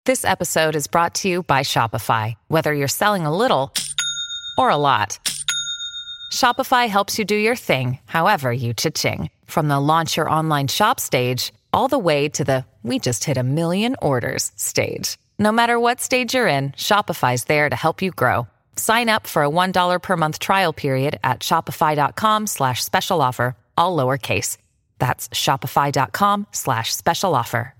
This episode is brought to you by Shopify. Whether you're selling a little or a lot, Shopify helps you do your thing, however you cha-ching. From the launch your online shop stage, all the way to the we just hit 1 million orders stage. No matter what stage you're in, Shopify's there to help you grow. Sign up for a $1 per month trial period at shopify.com/special offer, all lowercase. That's shopify.com/special offer.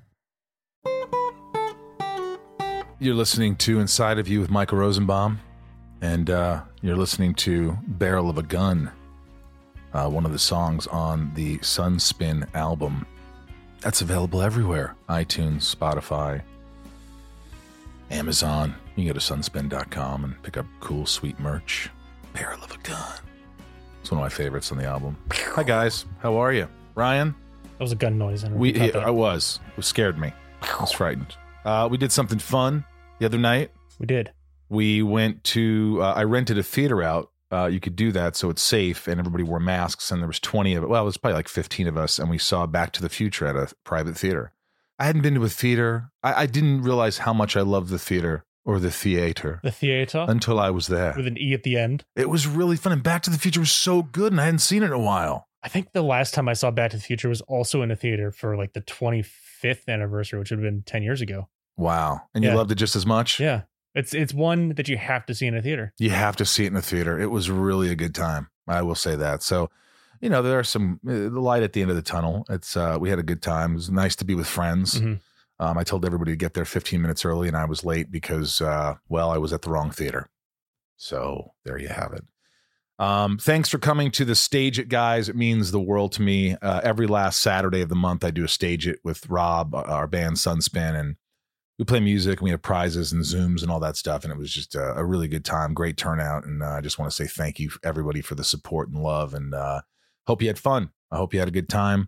You're listening to Inside of You with Michael Rosenbaum, and you're listening to Barrel of a Gun, one of the songs on the Sunspin album. That's available everywhere. iTunes, Spotify, Amazon. You can go to sunspin.com and pick up cool, sweet merch. Barrel of a Gun. It's one of my favorites on the album. Hi, guys. How are you? Ryan? That was a gun noise. I was. It scared me. I was frightened. We did something fun the other night. We did. We went to, I rented a theater out. You could do that so it's safe, and everybody wore masks, and there was 20 of it. Well, it was probably like 15 of us, and we saw Back to the Future at a private theater. I hadn't been to a theater. I didn't realize how much I loved the theater, or the theater. The theater? Until I was there. With an E at the end. It was really fun, and Back to the Future was so good, and I hadn't seen it in a while. I think the last time I saw Back to the Future was also in a theater for like the 25th anniversary, which would have been 10 years ago. Wow. And you loved it just as much? Yeah. It's one that you have to see in a theater. You have to see it in a theater. It was really a good time. I will say that. So, you know, there are some the light at the end of the tunnel. It's we had a good time. It was nice to be with friends. Mm-hmm. I told everybody to get there 15 minutes early, and I was late because, I was at the wrong theater. So there you have it. Thanks for coming to the Stage It, guys. It means the world to me. Every last Saturday of the month, I do a Stage It with Rob, our band Sunspin, and we play music, and we have prizes and Zooms and all that stuff. And it was just a really good time, great turnout. And I just want to say thank you, everybody, for the support and love. And hope you had fun. I hope you had a good time.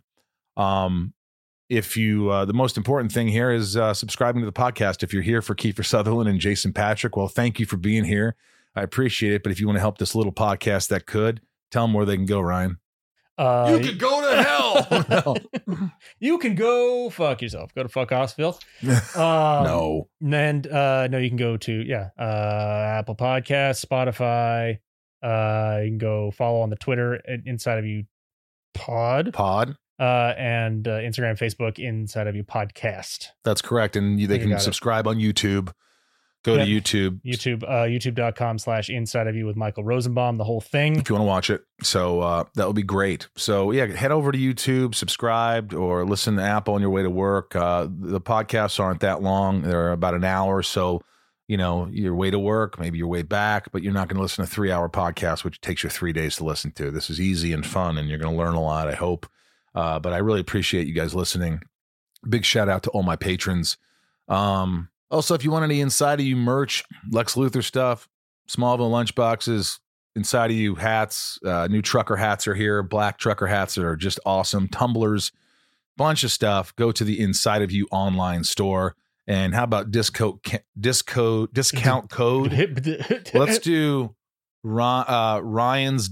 If you, the most important thing here is subscribing to the podcast. If you're here for Kiefer Sutherland and Jason Patrick, well, thank you for being here. I appreciate it. But if you want to help this little podcast that could, tell them where they can go, Ryan. You can go to hell. You can go fuck yourself. Go to fuck Osville. No. And no, you can go to Apple Podcasts, Spotify. You can go follow on the Twitter Inside of You Pod. And Instagram, Facebook, Inside of You Podcast. That's correct. And they can subscribe on YouTube. Go to YouTube. YouTube.com/Inside of You with Michael Rosenbaum, the whole thing. If you want to watch it. So that would be great. So yeah, head over to YouTube, subscribe, or listen to Apple on your way to work. The podcasts aren't that long. They're about an hour. So, you know, your way to work, maybe your way back, but you're not going to listen to a 3-hour podcast, which takes you 3 days to listen to. This is easy and fun, and you're going to learn a lot, I hope. But I really appreciate you guys listening. Big shout out to all my patrons. Also, if you want any Inside of You merch, Lex Luthor stuff, Smallville lunchboxes, Inside of You hats, new trucker hats are here. Black trucker hats that are just awesome. Tumblers, bunch of stuff. Go to the Inside of You online store. And how about discount code? Let's do Ryan's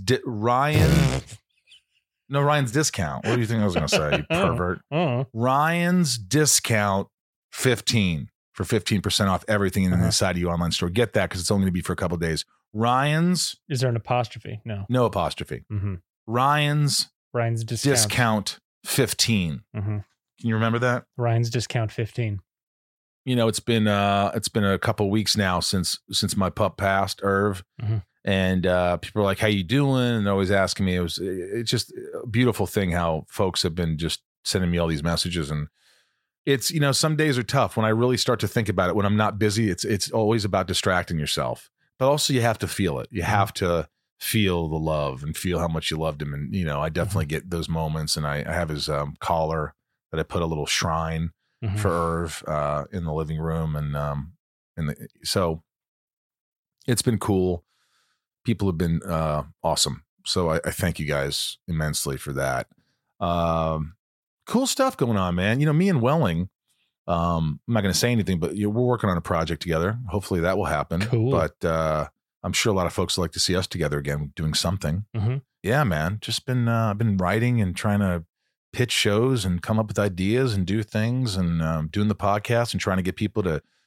discount. What do you think I was going to say, you pervert? Ryan's discount 15 for 15% off everything in the Inside of You online store. Get that because it's only going to be for a couple of days. Ryan's. Is there an apostrophe? No. No apostrophe. Mm-hmm. Ryan's discount 15. Mm-hmm. Can you remember that? Ryan's discount 15. You know, it's been a couple of weeks now since my pup passed, Irv. Mm-hmm. And people are like, "How you doing?" And they're always asking me. It's just a beautiful thing how folks have been just sending me all these messages. And it's, you know, some days are tough when I really start to think about it. When I'm not busy, it's always about distracting yourself. But also you have to feel it. You have to feel the love and feel how much you loved him. And, you know, I definitely get those moments. And I have his collar that I put a little shrine for Irv in the living room. And so it's been cool. People have been awesome. So I thank you guys immensely for that. Cool stuff going on, man. You know, me and Welling, I'm not going to say anything, but we're working on a project together. Hopefully that will happen. Cool. But I'm sure a lot of folks would like to see us together again doing something. Mm-hmm. Yeah, man. Just been writing and trying to pitch shows and come up with ideas and do things and doing the podcast and trying to get people to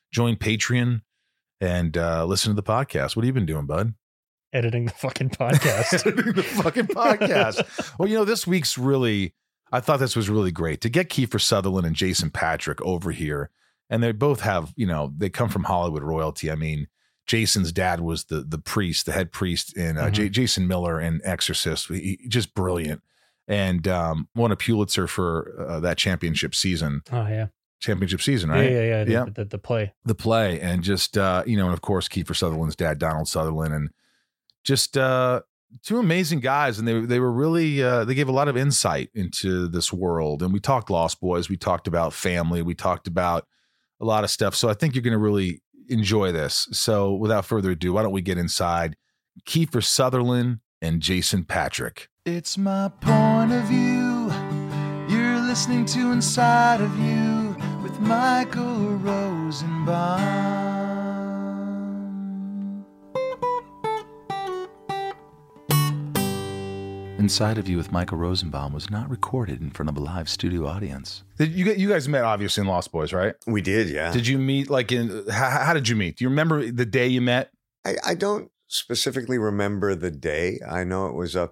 join Patreon and listen to the podcast. What have you been doing, bud? Editing the fucking podcast. Editing the fucking podcast. Well, this week's I thought this was really great to get Kiefer Sutherland and Jason Patric over here. And they both have, they come from Hollywood royalty. I mean, Jason's dad was the priest, the head priest in Jason Miller in Exorcist. Just brilliant. And won a Pulitzer for that championship season. Oh, yeah. Championship season, right? Yeah. The play. The play. And just, and of course, Kiefer Sutherland's dad, Donald Sutherland. And just two amazing guys. And they were really, they gave a lot of insight into this world. And we talked Lost Boys. We talked about family. We talked about a lot of stuff. So I think you're going to really enjoy this. So without further ado, why don't we get inside Kiefer Sutherland and Jason Patric. It's my point of view. You're listening to Inside of You with Michael Rosenbaum. Inside of You with Michael Rosenbaum was not recorded in front of a live studio audience. You guys met obviously in Lost Boys, right? We did, yeah. Did you meet how did you meet? Do you remember the day you met? I don't specifically remember the day. I know it was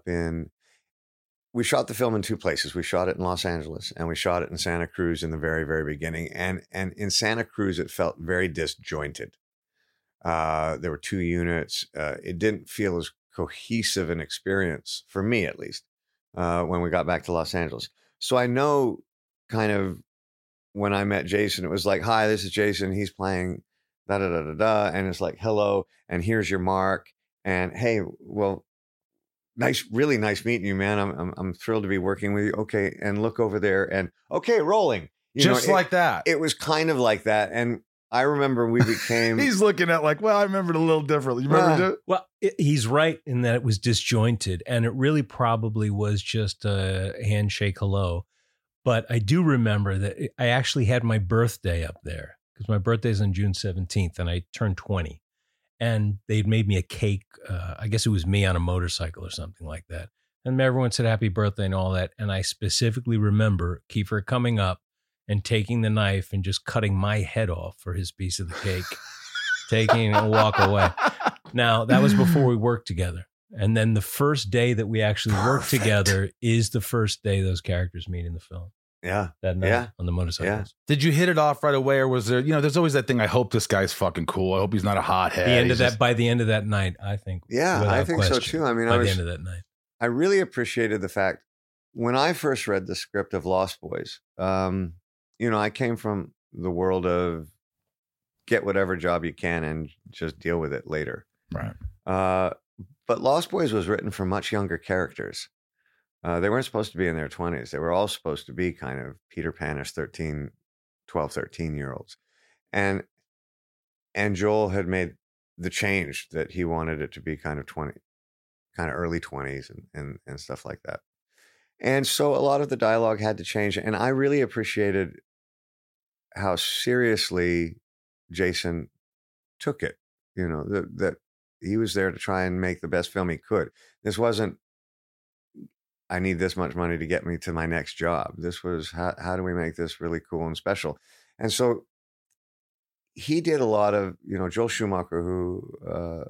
we shot the film in two places. We shot it in Los Angeles and we shot it in Santa Cruz in the very, very beginning. And in Santa Cruz, it felt very disjointed. There were two units. It didn't feel as cohesive an experience, for me at least, when we got back to Los Angeles. So I know kind of when I met Jason, it was like, hi, this is Jason. He's playing da-da-da-da-da. And it's like, hello, and here's your mark. And hey, well, really nice meeting you, man. I'm thrilled to be working with you. Okay, and look over there, and okay, rolling. Like that. It was kind of like that, and I remember we became. He's looking at like, well, I remembered a little differently. You remember? Well, he's right in that it was disjointed, and it really probably was just a handshake hello. But I do remember that I actually had my birthday up there because my birthday's on June 17th, and I turned 20. And they'd made me a cake. I guess it was me on a motorcycle or something like that. And everyone said happy birthday and all that. And I specifically remember Kiefer coming up and taking the knife and just cutting my head off for his piece of the cake, taking a walk away. Now, that was before we worked together. And then the first day that we actually worked together is the first day those characters meet in the film. Yeah. That night on the motorcycles. Yeah. Did you hit it off right away, or was there, there's always that thing, I hope this guy's fucking cool. I hope he's not a hothead. By the end of that night, I think. Yeah, I think so too. I mean, by the end of that night. I really appreciated the fact when I first read the script of Lost Boys, I came from the world of get whatever job you can and just deal with it later. Right. But Lost Boys was written for much younger characters. They weren't supposed to be in their 20s. They were all supposed to be kind of Peter Pan-ish 12, 13-year-olds. And Joel had made the change that he wanted it to be kind of early 20s and stuff like that. And so a lot of the dialogue had to change. And I really appreciated how seriously Jason took it, that he was there to try and make the best film he could. This wasn't, I need this much money to get me to my next job. This was, how do we make this really cool and special? And so he did a lot of, Joel Schumacher, who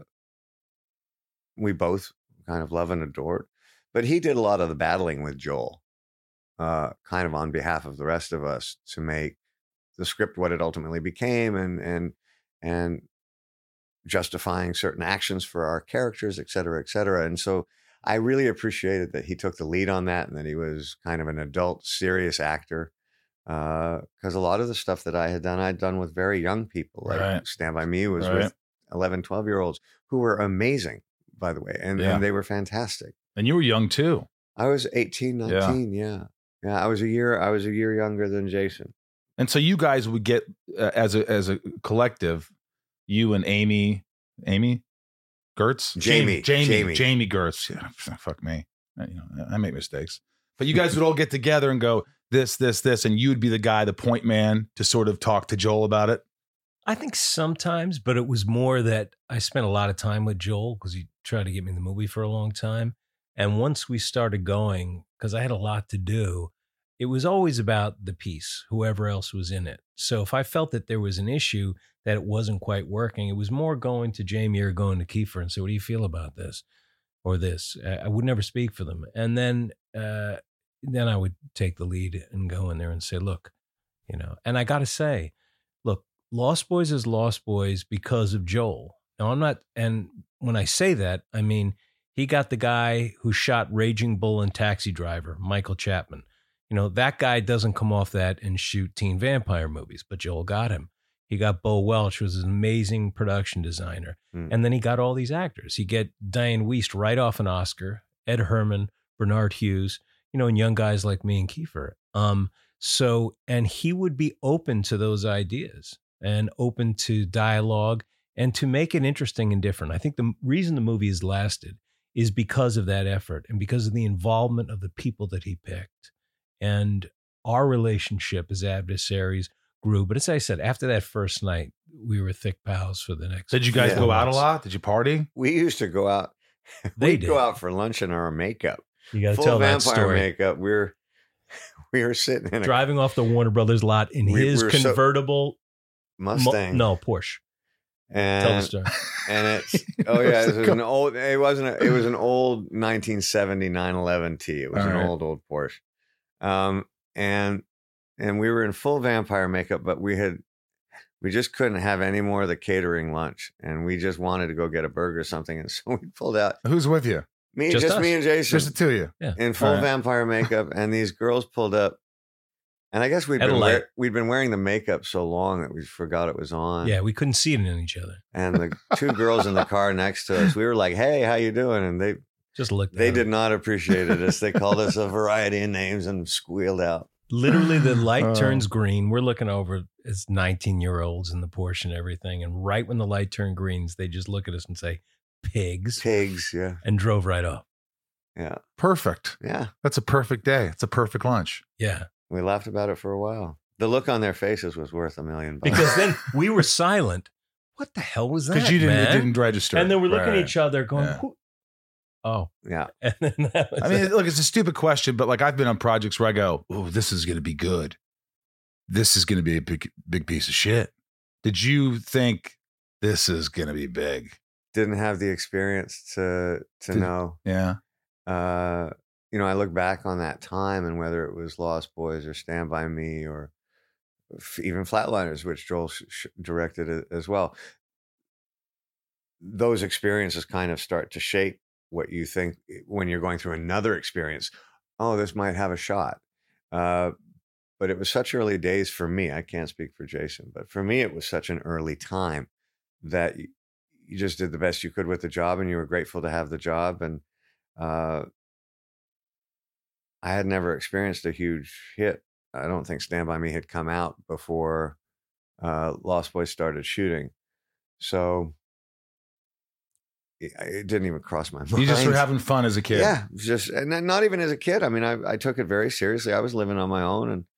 we both kind of love and adored, but he did a lot of the battling with Joel, kind of on behalf of the rest of us to make the script what it ultimately became and justifying certain actions for our characters, et cetera, et cetera. And so I really appreciated that he took the lead on that and that he was kind of an adult, serious actor. Because a lot of the stuff that I'd done with very young people. Like Stand By Me was with 11, 12-year-olds who were amazing, by the way. And they were fantastic. And you were young too. I was 18, 19. Yeah. I was a year younger than Jason. And so you guys would get, as a collective, you and Amy Gertz? Jamie Gertz. Yeah, fuck me. I make mistakes. But you guys would all get together and go, this, and you'd be the guy, the point man, to sort of talk to Joel about it? I think sometimes, but it was more that I spent a lot of time with Joel because he tried to get me in the movie for a long time. And once we started going, because I had a lot to do, it was always about the piece, whoever else was in it. So if I felt that there was an issue that it wasn't quite working, it was more going to Jamie or going to Kiefer and say, what do you feel about this or this? I would never speak for them. And then I would take the lead and go in there and say, look, and I got to say, look, Lost Boys is Lost Boys because of Joel. Now, I'm not, and when I say that, I mean, he got the guy who shot Raging Bull and Taxi Driver, Michael Chapman. That guy doesn't come off that and shoot teen vampire movies, but Joel got him. He got Bo Welch, who was an amazing production designer. And then he got all these actors. He get Diane Wiest right off an Oscar, Ed Herman, Bernard Hughes, and young guys like me and Kiefer. And he would be open to those ideas and open to dialogue and to make it interesting and different. I think the reason the movie has lasted is because of that effort and because of the involvement of the people that he picked. And our relationship as adversaries grew. But as I said, after that first night, we were thick pals for the next. Did you guys go out a lot? Did you party? We used to go out. We'd go out for lunch in our makeup. You got to tell that story. Full vampire makeup. We were sitting in driving off the Warner Brothers lot in his convertible Mustang. Porsche. And, tell the story. And it's it was an old. It wasn't. It was an old 1970 911T. It was an old Porsche. And we were in full vampire makeup, but we just couldn't have any more of the catering lunch, and we just wanted to go get a burger or something, and so we pulled out. Who's with you? Just me and Jason. Just the two of you. Yeah. In full vampire makeup, and these girls pulled up, and I guess we'd been wearing the makeup so long that we forgot it was on. Yeah, we couldn't see it in each other. And the two girls in the car next to us, we were like, "Hey, how you doing?" And they just looked. They did not appreciate us. They called us a variety of names and squealed out. Literally, the light turns green. We're looking over as 19-year-olds in the Porsche and everything. And right when the light turned greens, they just look at us and say, pigs. Pigs, yeah. And drove right off. Yeah. Perfect. Yeah. That's a perfect day. It's a perfect lunch. Yeah. We laughed about it for a while. The look on their faces was worth $1 million. Because then we were silent. What the hell was that, because it didn't register. And then we're looking at each other going, oh, yeah. And then look, it's a stupid question, but like I've been on projects where I go, oh, this is going to be good. This is going to be a big piece of shit. Did you think this is going to be big? Didn't have the experience to know. Yeah. I look back on that time, and whether it was Lost Boys or Stand By Me or even Flatliners, which Joel directed as well, those experiences kind of start to shape what you think when you're going through another experience. Oh, this might have a shot. But it was such early days for me. I can't speak for Jason, but for me, it was such an early time that you just did the best you could with the job, and you were grateful to have the job. And I had never experienced a huge hit. I don't think Stand By Me had come out before Lost Boys started shooting. So it didn't even cross my mind. You just were having fun as a kid. Yeah, and not even as a kid. I mean, I took it very seriously. I was living on my own, and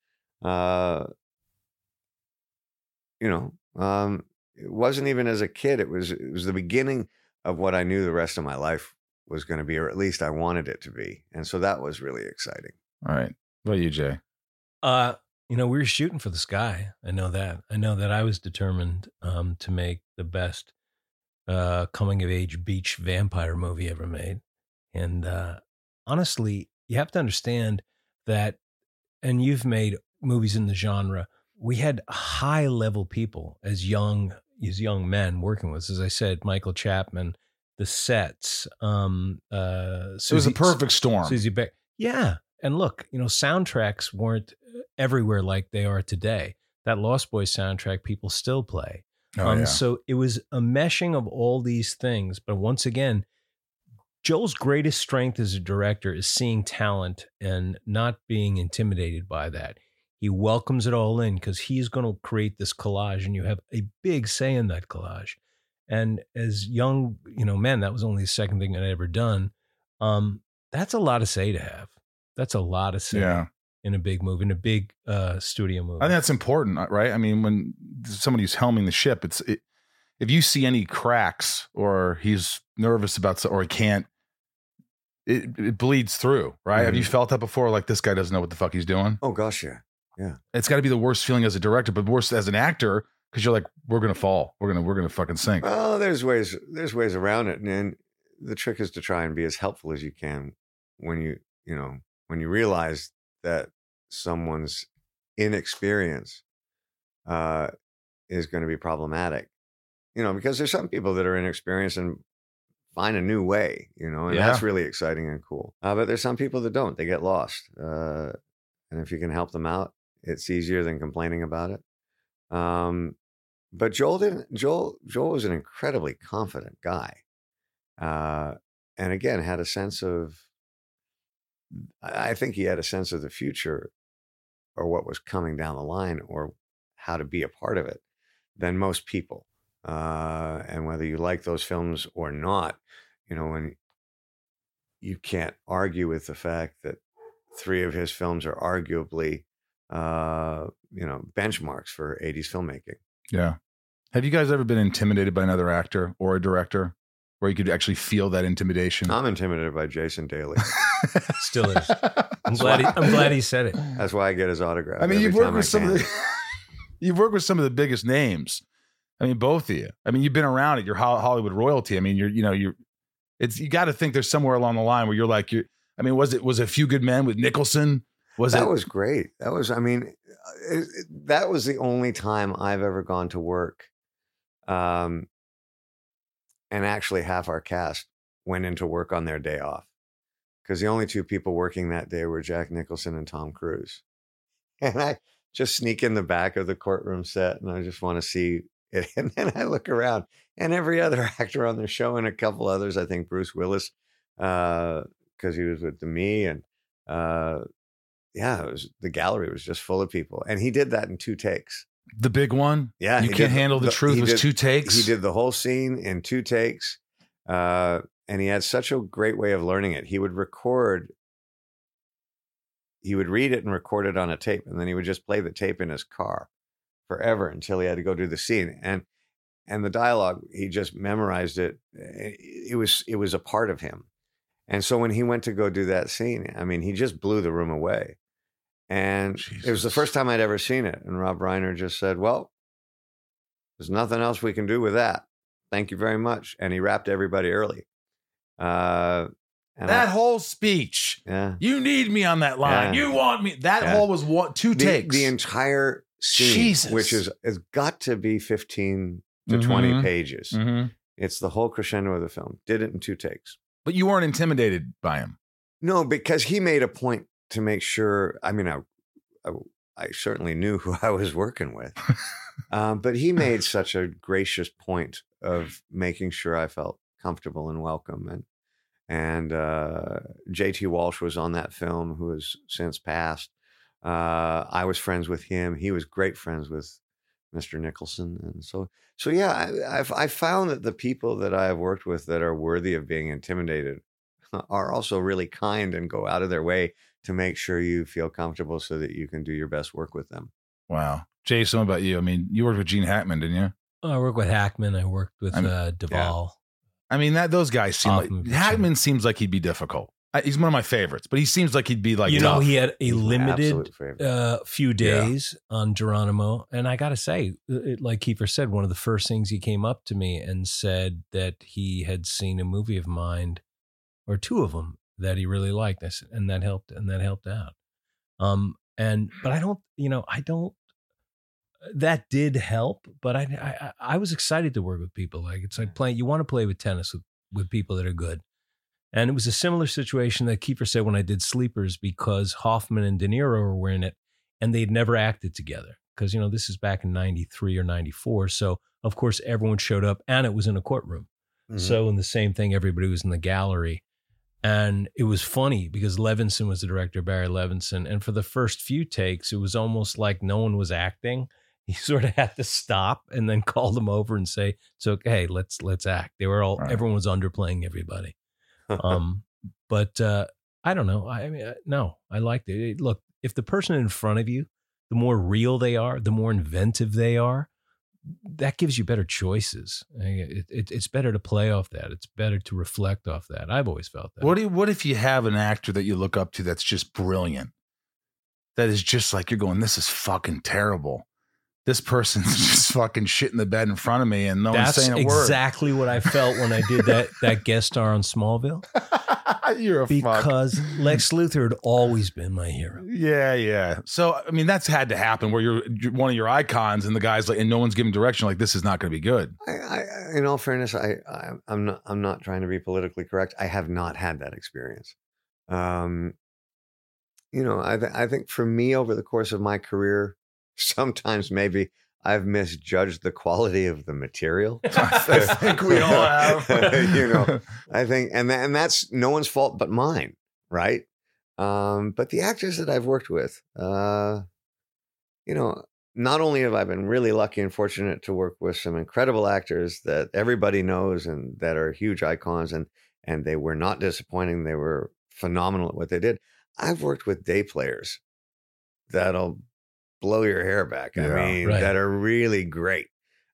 it wasn't even as a kid. It was the beginning of what I knew the rest of my life was going to be, or at least I wanted it to be. And so that was really exciting. All right. What about you, Jay? We were shooting for the sky. I know that I was determined to make the best coming of age beach vampire movie ever made. And honestly, you have to understand that, and you've made movies in the genre, we had high level people as young men working with us. As I said, Michael Chapman, the sets, it was a perfect storm. Susie Beck. Yeah. And look, soundtracks weren't everywhere like they are today. That Lost Boys soundtrack people still play. So it was a meshing of all these things. But once again, Joel's greatest strength as a director is seeing talent and not being intimidated by that. He welcomes it all in because he's going to create this collage, and you have a big say in that collage. And as young, men, that was only the second thing I'd ever done. That's a lot of say to have. That's a lot of say in a big movie, in a big studio movie. I think that's important, right? I mean, when somebody's helming the ship, if you see any cracks or he's nervous about or he can't it bleeds through, right? Mm-hmm. Have you felt that before? Like, this guy doesn't know what the fuck he's doing? Oh gosh, yeah. Yeah. It's got to be the worst feeling as a director, but worse as an actor, because you're like, we're gonna fall. We're gonna fucking sink. Well, there's ways around it. And the trick is to try and be as helpful as you can when you realize that someone's inexperience is going to be problematic. Because there's some people that are inexperienced and find a new way, and that's really exciting and cool. But there's some people that don't. They get lost. And if you can help them out, it's easier than complaining about it. But Joel was an incredibly confident guy. And again, had a sense of, I think he had a sense of the future or what was coming down the line or how to be a part of it than most people. And whether you like those films or not, when you can't argue with the fact that 3 of his films are arguably, benchmarks for 80s filmmaking. Yeah. Have you guys ever been intimidated by another actor or a director where you could actually feel that intimidation? I'm intimidated by Jason Daly. Still is. I'm glad he said it. That's why I get his autograph. I mean, you've worked with you've worked with some of the biggest names. I mean, both of you. I mean, you've been around it. You're Hollywood royalty. I mean, you got to think there's somewhere along the line where you're like, was it A Few Good Men with Nicholson? That was great. That was the only time I've ever gone to work. And actually half our cast went into work on their day off because the only 2 people working that day were Jack Nicholson and Tom Cruise. And I just sneak in the back of the courtroom set and I just want to see it. And then I look around and every other actor on the show and a couple others, I think Bruce Willis, because he was with me and, the gallery was just full of people. And he did that in 2 takes. The big one? Yeah. You can't handle the truth. It was 2 takes. He did the whole scene in 2 takes. And he had such a great way of learning it. He would read it and record it on a tape. And then he would just play the tape in his car forever until he had to go do the scene. And the dialogue, he just memorized it. It was a part of him. And so when he went to go do that scene, I mean, he just blew the room away. And It was the first time I'd ever seen it. And Rob Reiner just said, well, there's nothing else we can do with that. Thank you very much. And he wrapped everybody early. That whole speech. Yeah. You need me on that line. Yeah. You want me. That whole was 2 takes. The entire scene, Jesus. Which has got to be 15 to 20 pages. Mm-hmm. It's the whole crescendo of the film. Did it in 2 takes. But you weren't intimidated by him. No, because he made a point to make sure. I mean, I certainly knew who I was working with, but he made such a gracious point of making sure I felt comfortable and welcome. And J.T. Walsh was on that film, who has since passed. I was friends with him. He was great friends with Mr. Nicholson, and so yeah, I found that the people that I have worked with that are worthy of being intimidated are also really kind and go out of their way to make sure you feel comfortable so that you can do your best work with them. Wow. Jason, what about you? I mean, you worked with Gene Hackman, didn't you? I worked with Hackman. I worked with Duvall. Yeah. I mean, those guys seem like, Hackman seems like he'd be difficult. He's one of my favorites, but he seems like he'd be like, tough. He had a limited few days on Geronimo. And I got to say, like Kiefer said, one of the first things he came up to me and said that he had seen a movie of mine, or 2 of them, that he really liked. And that helped out. But I don't, that did help, but I was excited to work with people. Like, it's like you want to play with tennis with people that are good. And it was a similar situation that Kiefer said when I did Sleepers, because Hoffman and De Niro were in it and they'd never acted together. Because, this is back in 93 or 94. So, of course, everyone showed up and it was in a courtroom. Mm-hmm. So, in the same thing, everybody was in the gallery. And it was funny because Levinson was the director, Barry Levinson. And for the first few takes, it was almost like no one was acting. He sort of had to stop and then call them over and say, "It's okay, let's act." They were all, everyone was underplaying everybody. But I don't know. I mean, no, I liked it. Look, if the person in front of you, the more real they are, the more inventive they are, that gives you better choices. It's better to play off that. It's better to reflect off that. I've always felt that. What if you have an actor that you look up to that's just brilliant? That is just like, you're going, this is fucking terrible. This person's just fucking shit in the bed in front of me and no one's saying a word. That's exactly what I felt when I did that guest star on Smallville. You're a because fuck. Lex Luthor had always been my hero. Yeah. So, I mean, that's had to happen where you're one of your icons and the guy's like, and no one's giving direction, like, this is not going to be good. In all fairness, I'm not trying to be politically correct. I have not had that experience. I think for me over the course of my career, sometimes maybe I've misjudged the quality of the material. I think we all have. I think, and that's no one's fault but mine, right? But the actors that I've worked with, not only have I been really lucky and fortunate to work with some incredible actors that everybody knows and that are huge icons, and they were not disappointing. They were phenomenal at what they did. I've worked with day players that'll blow your hair back. That are really great.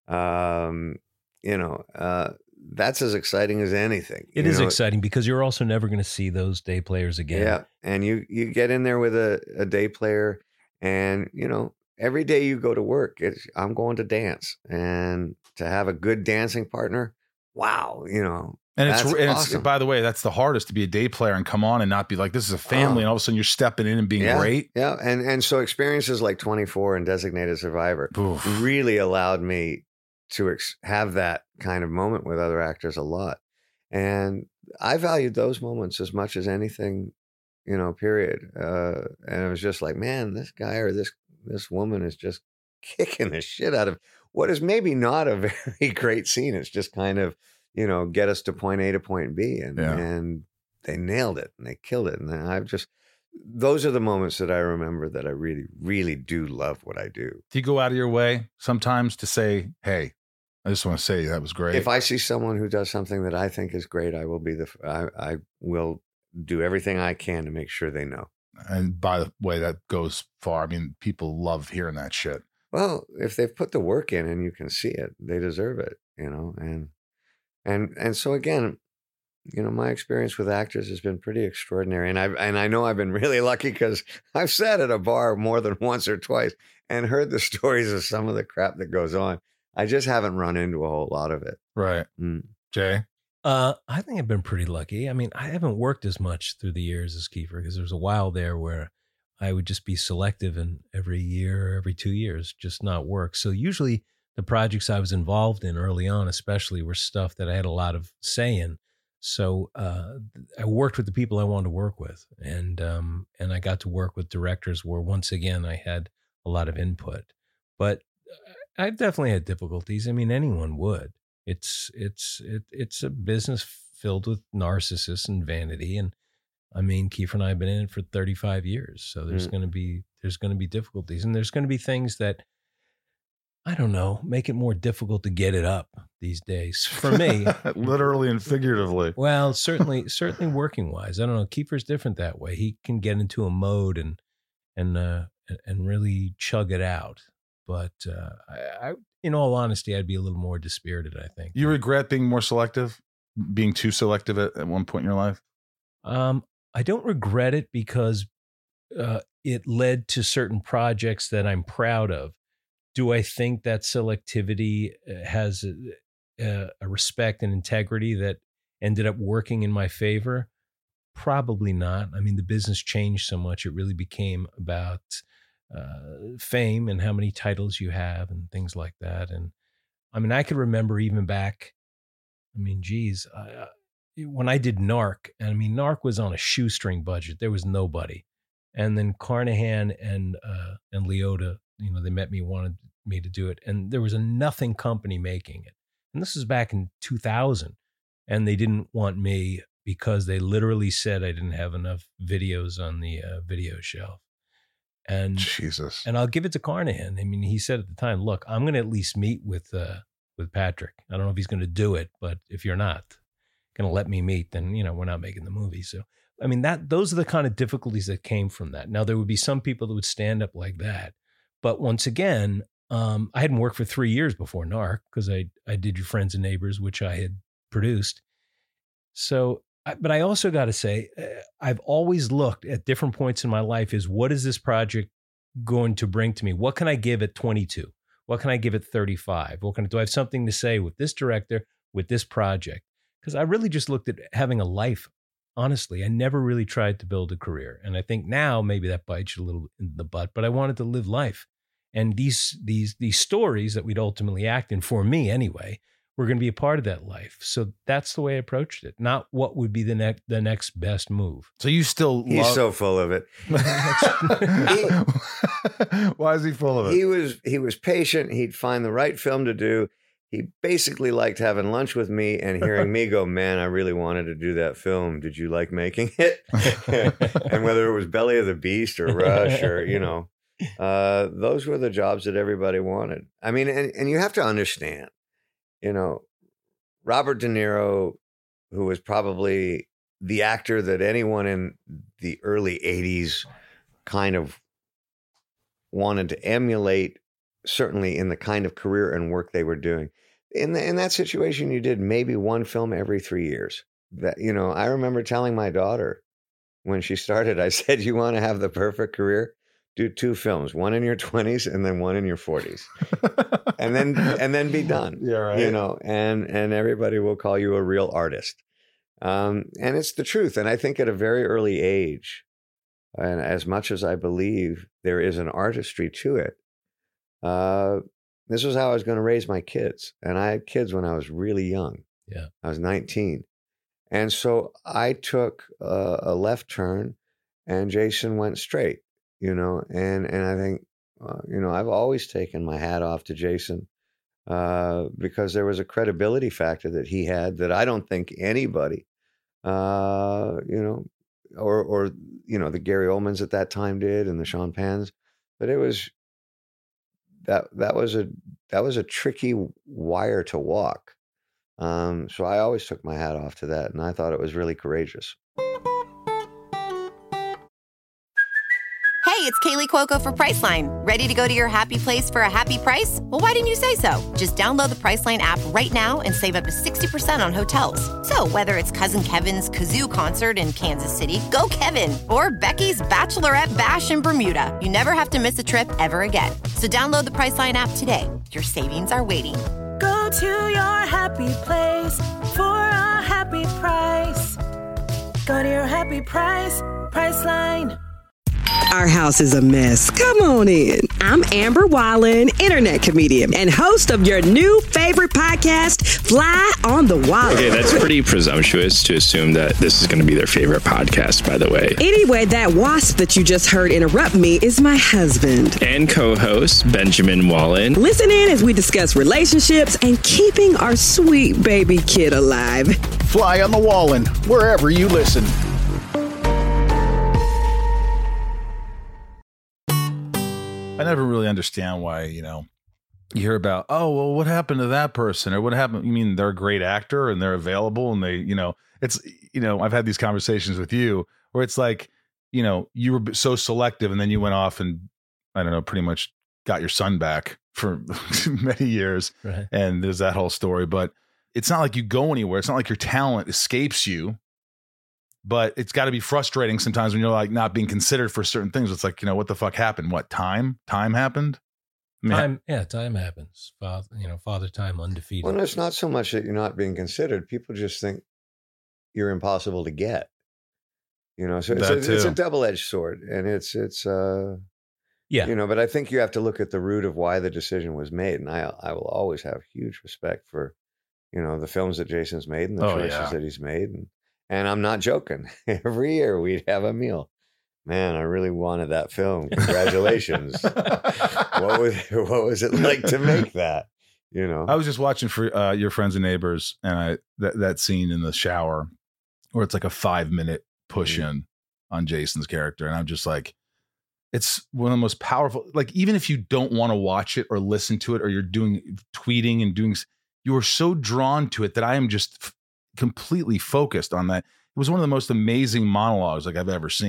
That's as exciting as anything. It is exciting because you're also never going to see those day players again. Yeah. And you get in there with a day player and, every day you go to work, I'm going to dance, and to have a good dancing partner. Wow. And that's it's awesome. By the way, that's the hardest, to be a day player and come on and not be like, this is a family. And all of a sudden you're stepping in and being great. Yeah. And so experiences like 24 and Designated Survivor really allowed me to have that kind of moment with other actors a lot. And I valued those moments as much as anything, period. And it was just like, man, this guy or this woman is just kicking the shit out of what is maybe not a very great scene. It's just kind of, get us to point A to point B. And they nailed it and they killed it. And those are the moments that I remember that I really, really do love what I do. Do you go out of your way sometimes to say, hey, I just want to say that was great? If I see someone who does something that I think is great, I will I will do everything I can to make sure they know. And by the way, that goes far. I mean, people love hearing that shit. Well, if they've put the work in and you can see it, they deserve it, and so again, my experience with actors has been pretty extraordinary. And I know I've been really lucky because I've sat at a bar more than once or twice and heard the stories of some of the crap that goes on. I just haven't run into a whole lot of it. Right. Jay? I think I've been pretty lucky. I mean, I haven't worked as much through the years as Kiefer, because there was a while there where I would just be selective and every year, every 2 years, just not work. So usually the projects I was involved in early on, especially, were stuff that I had a lot of say in. So I worked with the people I wanted to work with, and I got to work with directors where, once again, I had a lot of input. But I've definitely had difficulties. I mean, anyone would. It's a business filled with narcissists and vanity, and I mean, Kiefer and I have been in it for 35 years, so there's going to be difficulties, and there's going to be things that, I don't know, make it more difficult to get it up these days for me. Literally and figuratively. Well, certainly working wise. I don't know. Kiefer's different that way. He can get into a mode and really chug it out. But I, in all honesty, I'd be a little more dispirited, I think. You regret being more selective, being too selective at one point in your life? I don't regret it because it led to certain projects that I'm proud of. Do I think that selectivity has a respect and integrity that ended up working in my favor? Probably not. I mean, the business changed so much. It really became about fame and how many titles you have and things like that. And I mean, I could remember even back, when I did Narc, and I mean, Narc was on a shoestring budget. There was nobody. And then Carnahan and Liotta, they met me, wanted me to do it. And there was a nothing company making it. And this was back in 2000. And they didn't want me because they literally said I didn't have enough videos on the video shelf. And Jesus. And I'll give it to Carnahan. I mean, he said at the time, look, I'm going to at least meet with Patrick. I don't know if he's going to do it, but if you're not going to let me meet, then, we're not making the movie. So, I mean, those are the kind of difficulties that came from that. Now, there would be some people that would stand up like that. But once again, I hadn't worked for 3 years before Narc because I did Your Friends and Neighbors, which I had produced. So, but I also got to say, I've always looked at different points in my life is what is this project going to bring to me? What can I give at 22? What can I give at 35? Do I have something to say with this director, with this project? Because I really just looked at having a life. Honestly, I never really tried to build a career. And I think now maybe that bites you a little in the butt, but I wanted to live life. And these stories that we'd ultimately act in, for me anyway, were going to be a part of that life. So that's the way I approached it. Not what would be the next best move. So you still He's so full of it. Why is he full of it? He was patient. He'd find the right film to do. He basically liked having lunch with me and hearing me go, man, I really wanted to do that film. Did you like making it? And whether it was Belly of the Beast or Rush or, those were the jobs that everybody wanted. I mean, and you have to understand, Robert De Niro, who was probably the actor that anyone in the early 80s kind of wanted to emulate, certainly in the kind of career and work they were doing. In that situation, you did maybe one film every 3 years. That, I remember telling my daughter when she started, I said, you want to have the perfect career? Do 2 films, one in your 20s and then one in your 40s. and then be done. Yeah, right. And everybody will call you a real artist. And it's the truth. And I think at a very early age, and as much as I believe there is an artistry to it, this was how I was going to raise my kids. And I had kids when I was really young. Yeah. I was 19. And so I took a left turn and Jason went straight, and I think, I've always taken my hat off to Jason because there was a credibility factor that he had that I don't think anybody, or the Gary Oldmans at that time did and the Sean Penns, but it was, that was a tricky wire to walk. So I always took my hat off to that, and I thought it was really courageous. Hey, it's Kaylee Cuoco for Priceline. Ready to go to your happy place for a happy price? Well, why didn't you say so? Just download the Priceline app right now and save up to 60% on hotels. So whether it's Cousin Kevin's Kazoo Concert in Kansas City, go Kevin, or Becky's Bachelorette Bash in Bermuda, you never have to miss a trip ever again. So download the Priceline app today. Your savings are waiting. Go to your happy place for a happy price. Go to your happy price, Priceline. Our house is a mess. Come on in. I'm Amber Wallen, internet comedian and host of your new favorite podcast, Fly on the Wallen. Okay, that's pretty presumptuous to assume that this is going to be their favorite podcast, by the way. Anyway, that wasp that you just heard interrupt me is my husband. And co-host, Benjamin Wallen. Listen in as we discuss relationships and keeping our sweet baby kid alive. Fly on the Wallen, wherever you listen. I never really understand why, you hear about, oh, well, what happened to that person? Or what happened? You mean they're a great actor and they're available and they, it's, I've had these conversations with you where it's like, you were so selective and then you went off and, I don't know, pretty much got your son back for many years. Right. And there's that whole story, but it's not like you go anywhere. It's not like your talent escapes you. But it's got to be frustrating sometimes when you're like not being considered for certain things. It's like, what the fuck happened? What time happened? Time happens. Father time undefeated. Well, it's not so much that you're not being considered. People just think you're impossible to get. So it's a double-edged sword, and it's but I think you have to look at the root of why the decision was made, and I will always have huge respect for, the films that Jason's made and the choices that he's made. And I'm not joking. Every year we'd have a meal. Man, I really wanted that film. Congratulations. What was it like to make that? I was just watching for Your Friends and Neighbors, and that scene in the shower where it's like a 5-minute push in on Jason's character. And I'm just like, it's one of the most powerful, like, even if you don't want to watch it or listen to it, or you're tweeting and doing, you are so drawn to it that I am just completely focused on that. It was one of the most amazing monologues like I've ever seen.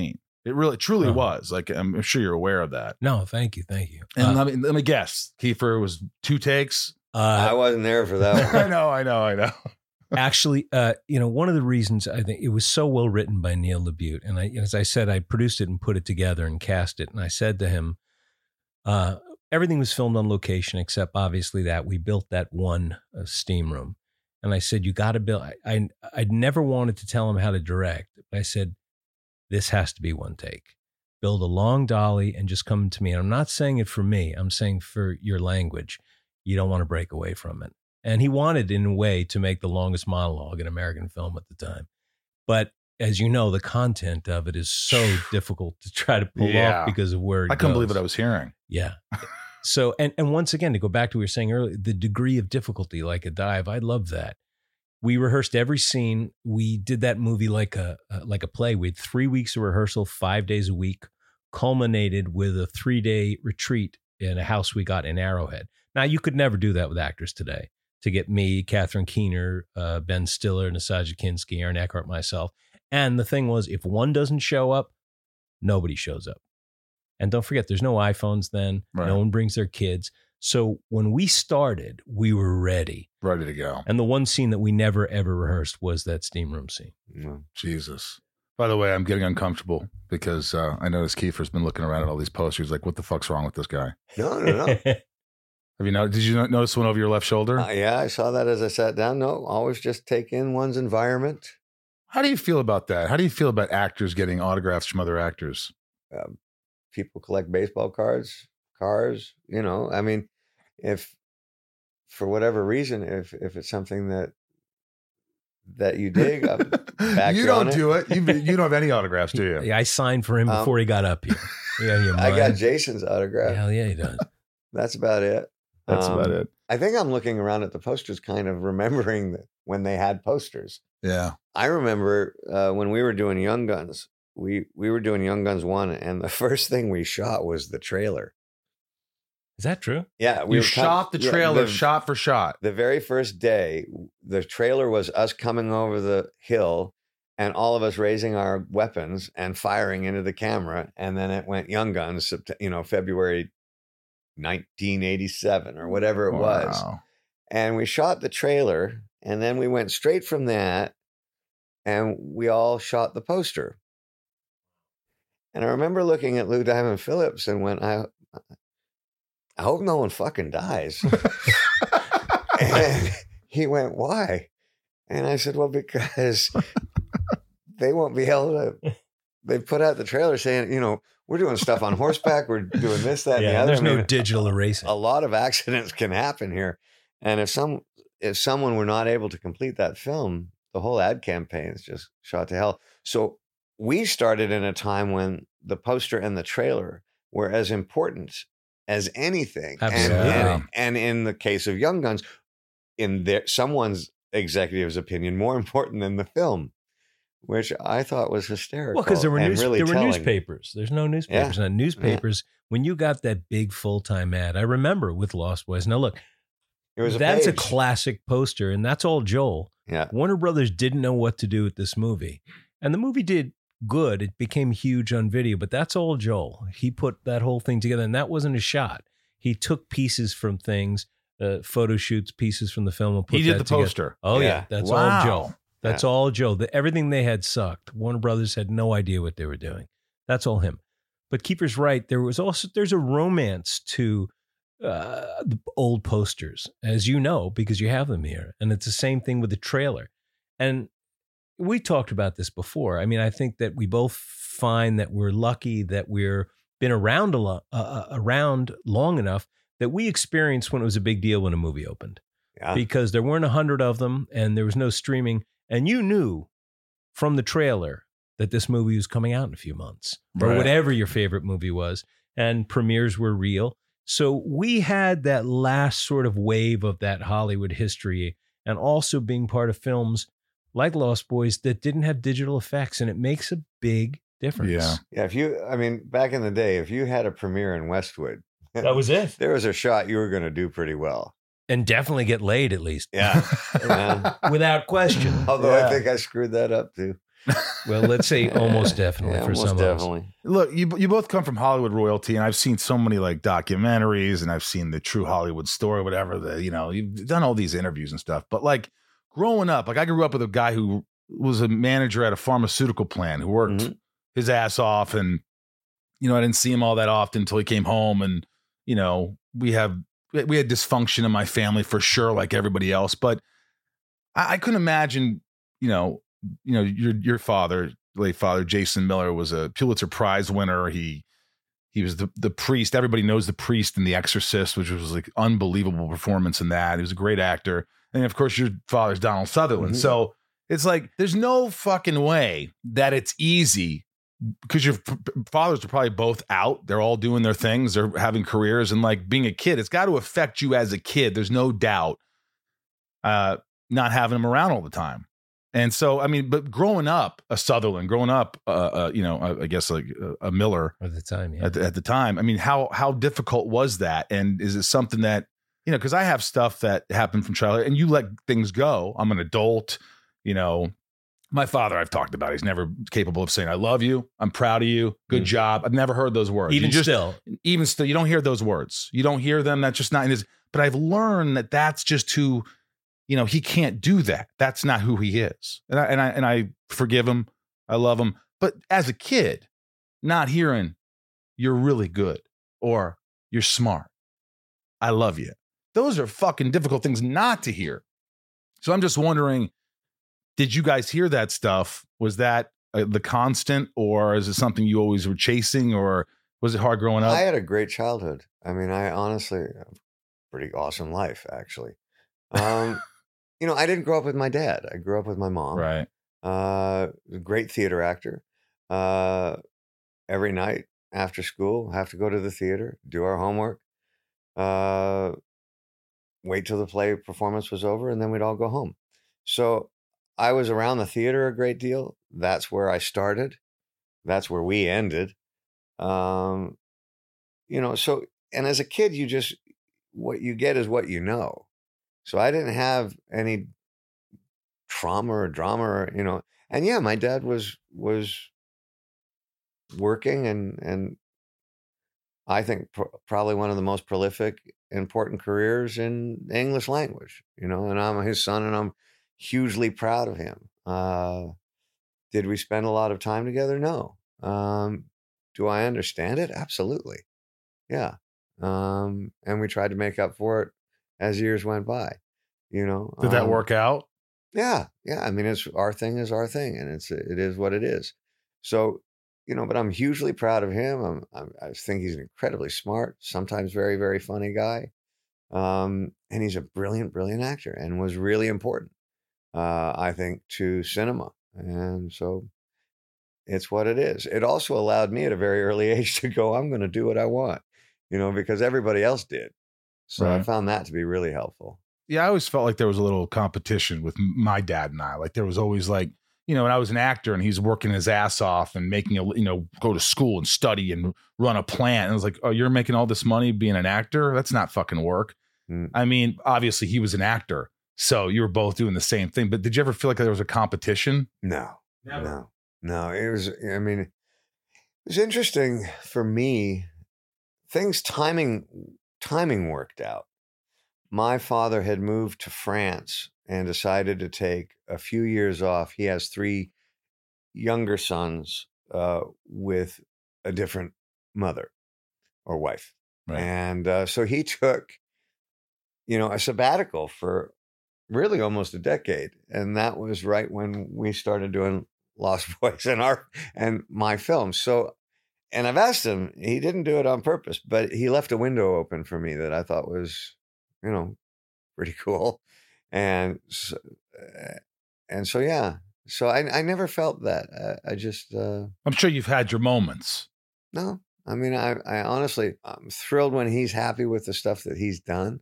It really, truly was. Like, I'm sure you're aware of that. No, thank you. And let me guess. Kiefer was 2 takes. I wasn't there for that one. I know. Actually, one of the reasons I think it was so well written by Neil LaBute, and as I said, I produced it and put it together and cast it. And I said to him, everything was filmed on location except obviously that we built that one steam room. And I said, you got to build. I'd never wanted to tell him how to direct. But I said, this has to be one take. Build a long dolly and just come to me. And I'm not saying it for me. I'm saying for your language. You don't want to break away from it. And he wanted, in a way, to make the longest monologue in American film at the time. But as you know, the content of it is so difficult to try to pull off because of where it goes. I couldn't believe what I was hearing. Yeah. So, and once again, to go back to what we were saying earlier, the degree of difficulty, like a dive, I love that. We rehearsed every scene. We did that movie like a play. We had 3 weeks of rehearsal, 5 days a week, culminated with a 3-day retreat in a house we got in Arrowhead. Now, you could never do that with actors today. To get me, Catherine Keener, Ben Stiller, Nasaja Kinski, Aaron Eckhart, myself. And the thing was, if one doesn't show up, nobody shows up. And don't forget, there's no iPhones then. Right. No one brings their kids. So when we started, we were ready. Ready to go. And the one scene that we never, ever rehearsed was that steam room scene. Oh, Jesus. By the way, I'm getting uncomfortable because I noticed Kiefer's been looking around at all these posters like, what the fuck's wrong with this guy? No. Have you noticed? Did you notice one over your left shoulder? Yeah, I saw that as I sat down. No, always just take in one's environment. How do you feel about that? How do you feel about actors getting autographs from other actors? People collect baseball cards, cars. I mean, if for whatever reason, if it's something that you dig, you don't do it. You don't have any autographs, do you? Yeah, I signed for him before he got up here. I got Jason's autograph. Hell yeah, he does. That's about it. That's about it. I think I'm looking around at the posters, kind of remembering that when they had posters. Yeah. I remember when we were doing Young Guns, we were doing Young Guns 1, and the first thing we shot was the trailer. Is that true? Yeah. We shot the trailer shot for shot. The very first day, the trailer was us coming over the hill and all of us raising our weapons and firing into the camera. And then it went Young Guns, February 1987 or whatever it was. And we shot the trailer, and then we went straight from that and we all shot the poster. And I remember looking at Lou Diamond Phillips and went, I hope no one fucking dies. And he went, why? And I said, well, because they won't be able to. They put out the trailer saying, we're doing stuff on horseback. We're doing this, that, and the other. There's no digital erasing. A lot of accidents can happen here. And if someone were not able to complete that film, the whole ad campaign is just shot to hell. So we started in a time when the poster and the trailer were as important as anything. And in the case of Young Guns, in someone's executive's opinion, more important than the film. Which I thought was hysterical. Well, because there were newspapers. There's no newspapers. Yeah. Newspapers, when you got that big full-time ad, I remember with Lost Boys. Now, look, that's a classic poster, and that's all Joel. Yeah. Warner Brothers didn't know what to do with this movie. And the movie did good. It became huge on video, but that's all Joel. He put that whole thing together, and that wasn't a shot. He took pieces from things, photo shoots, pieces from the film, and put he did the poster. Oh, yeah. That's all Joel. That's all Joe. Everything they had sucked. Warner Brothers had no idea what they were doing. That's all him. But Kiefer's right. There's a romance to the old posters, as you know, because you have them here. And it's the same thing with the trailer. And we talked about this before. I mean, I think that we both find that we're lucky that we're been around around long enough that we experienced when it was a big deal when a movie opened. Yeah. Because there weren't 100 of them and there was no streaming. And you knew from the trailer that this movie was coming out in a few months or whatever your favorite movie was. And premieres were real. So we had that last sort of wave of that Hollywood history and also being part of films like Lost Boys that didn't have digital effects. And it makes a big difference. Yeah. Back in the day, if you had a premiere in Westwood, that was it. There was a shot you were going to do pretty well. And definitely get laid at least. Yeah. Without question. Although I think I screwed that up too. Well, let's say almost definitely for some of us. Look, you both come from Hollywood royalty, and I've seen so many like documentaries, and I've seen the True Hollywood Story, whatever. You've done all these interviews and stuff. But like growing up, like I grew up with a guy who was a manager at a pharmaceutical plant who worked his ass off, and I didn't see him all that often until he came home, and we had dysfunction in my family for sure, like everybody else. But I couldn't imagine, your father, late father, Jason Miller, was a Pulitzer Prize winner. He was the priest. Everybody knows the priest in The Exorcist, which was like unbelievable performance in that. He was a great actor. And of course, your father's Donald Sutherland. So it's like, there's no fucking way that it's easy, because your fathers are probably both out. They're all doing their things. They're having careers. And like being a kid, it's got to affect you as a kid. There's no doubt, not having them around all the time. And so, I mean, but growing up a Sutherland, I guess like a Miller at the time, at the time, I mean, how difficult was that? And is it something that, because I have stuff that happened from childhood and you let things go. I'm an adult, my father, I've talked about, he's never capable of saying, I love you. I'm proud of you. Good job. I've never heard those words. Even still, you don't hear those words. You don't hear them. That's just not in his, but I've learned that that's just who, he can't do that. That's not who he is. And I forgive him. I love him. But as a kid, not hearing you're really good or you're smart, I love you. Those are fucking difficult things not to hear. So I'm just wondering, did you guys hear that stuff? Was that the constant, or is it something you always were chasing, or was it hard growing up? I had a great childhood. I mean, I honestly, pretty awesome life, actually. I didn't grow up with my dad. I grew up with my mom. Right. Great theater actor. Every night after school, have to go to the theater, do our homework, wait till the play performance was over, and then we'd all go home. So I was around the theater a great deal. That's where I started. That's where we ended. So, and as a kid, what you get is what you know. So I didn't have any trauma or drama, and yeah, my dad was working and I think probably one of the most prolific, important careers in English language, and I'm his son and I'm hugely proud of him. Did we spend a lot of time together? No. Do I understand it? Absolutely. Yeah. And we tried to make up for it as years went by, Did that work out? Yeah. I mean, our thing is our thing, and it is what it is. So, but I'm hugely proud of him. I think he's an incredibly smart, sometimes very, very funny guy. And he's a brilliant, brilliant actor, and was really important, I think, to cinema. And so it's what it is. It also allowed me at a very early age to go, I'm going to do what I want, because everybody else did. So Right. I found that to be really helpful. Yeah, I always felt like there was a little competition with my dad and I. Like there was always like, when I was an actor and he's working his ass off and making go to school and study and run a plant. And I was like, oh, you're making all this money being an actor? That's not fucking work. I mean, obviously he was an actor, so you were both doing the same thing. But did you ever feel like there was a competition? No, never. No. It was interesting for me. Timing worked out. My father had moved to France and decided to take a few years off. He has 3 younger sons with a different mother or wife. Right. And so he took, a sabbatical for really almost a decade. And that was right when we started doing Lost Boys and my films. So, and I've asked him, he didn't do it on purpose, but he left a window open for me that I thought was, pretty cool. And so, yeah. So I never felt that. I just, I'm sure you've had your moments. No, I mean, I honestly, I'm thrilled when he's happy with the stuff that he's done.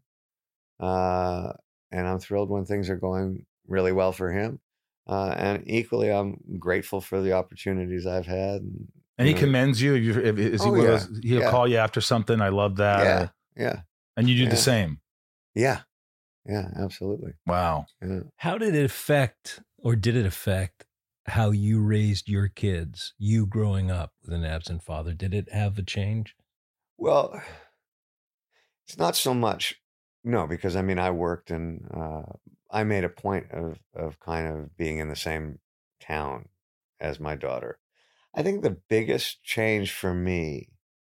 And I'm thrilled when things are going really well for him. And equally, I'm grateful for the opportunities I've had. And he commends you. Is he one of those, he'll call you after something? I love that. Yeah. And you do the same. Yeah. Yeah, absolutely. Wow. Yeah. How did it affect, or did it affect how you raised your kids, you growing up with an absent father? Did it have a change? Well, it's not so much, no, because I mean, I worked and I made a point of kind of being in the same town as my daughter. I think the biggest change for me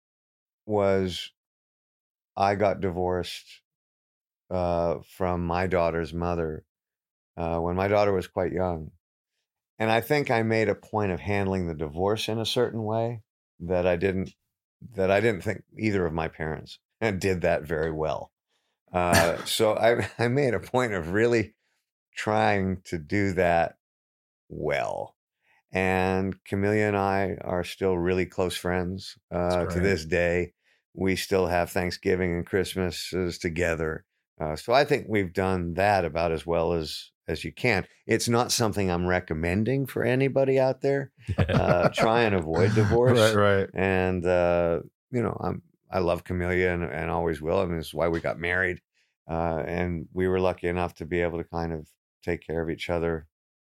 was I got divorced from my daughter's mother when my daughter was quite young. And I think I made a point of handling the divorce in a certain way that I didn't think either of my parents did that very well. So I made a point of really trying to do that well. And Camellia and I are still really close friends to this day. We still have Thanksgiving and Christmases together. So I think we've done that about as well as you can. It's not something I'm recommending for anybody out there. Try and avoid divorce. Right. And, I love Camellia and always will. I mean, this is why we got married. And we were lucky enough to be able to kind of take care of each other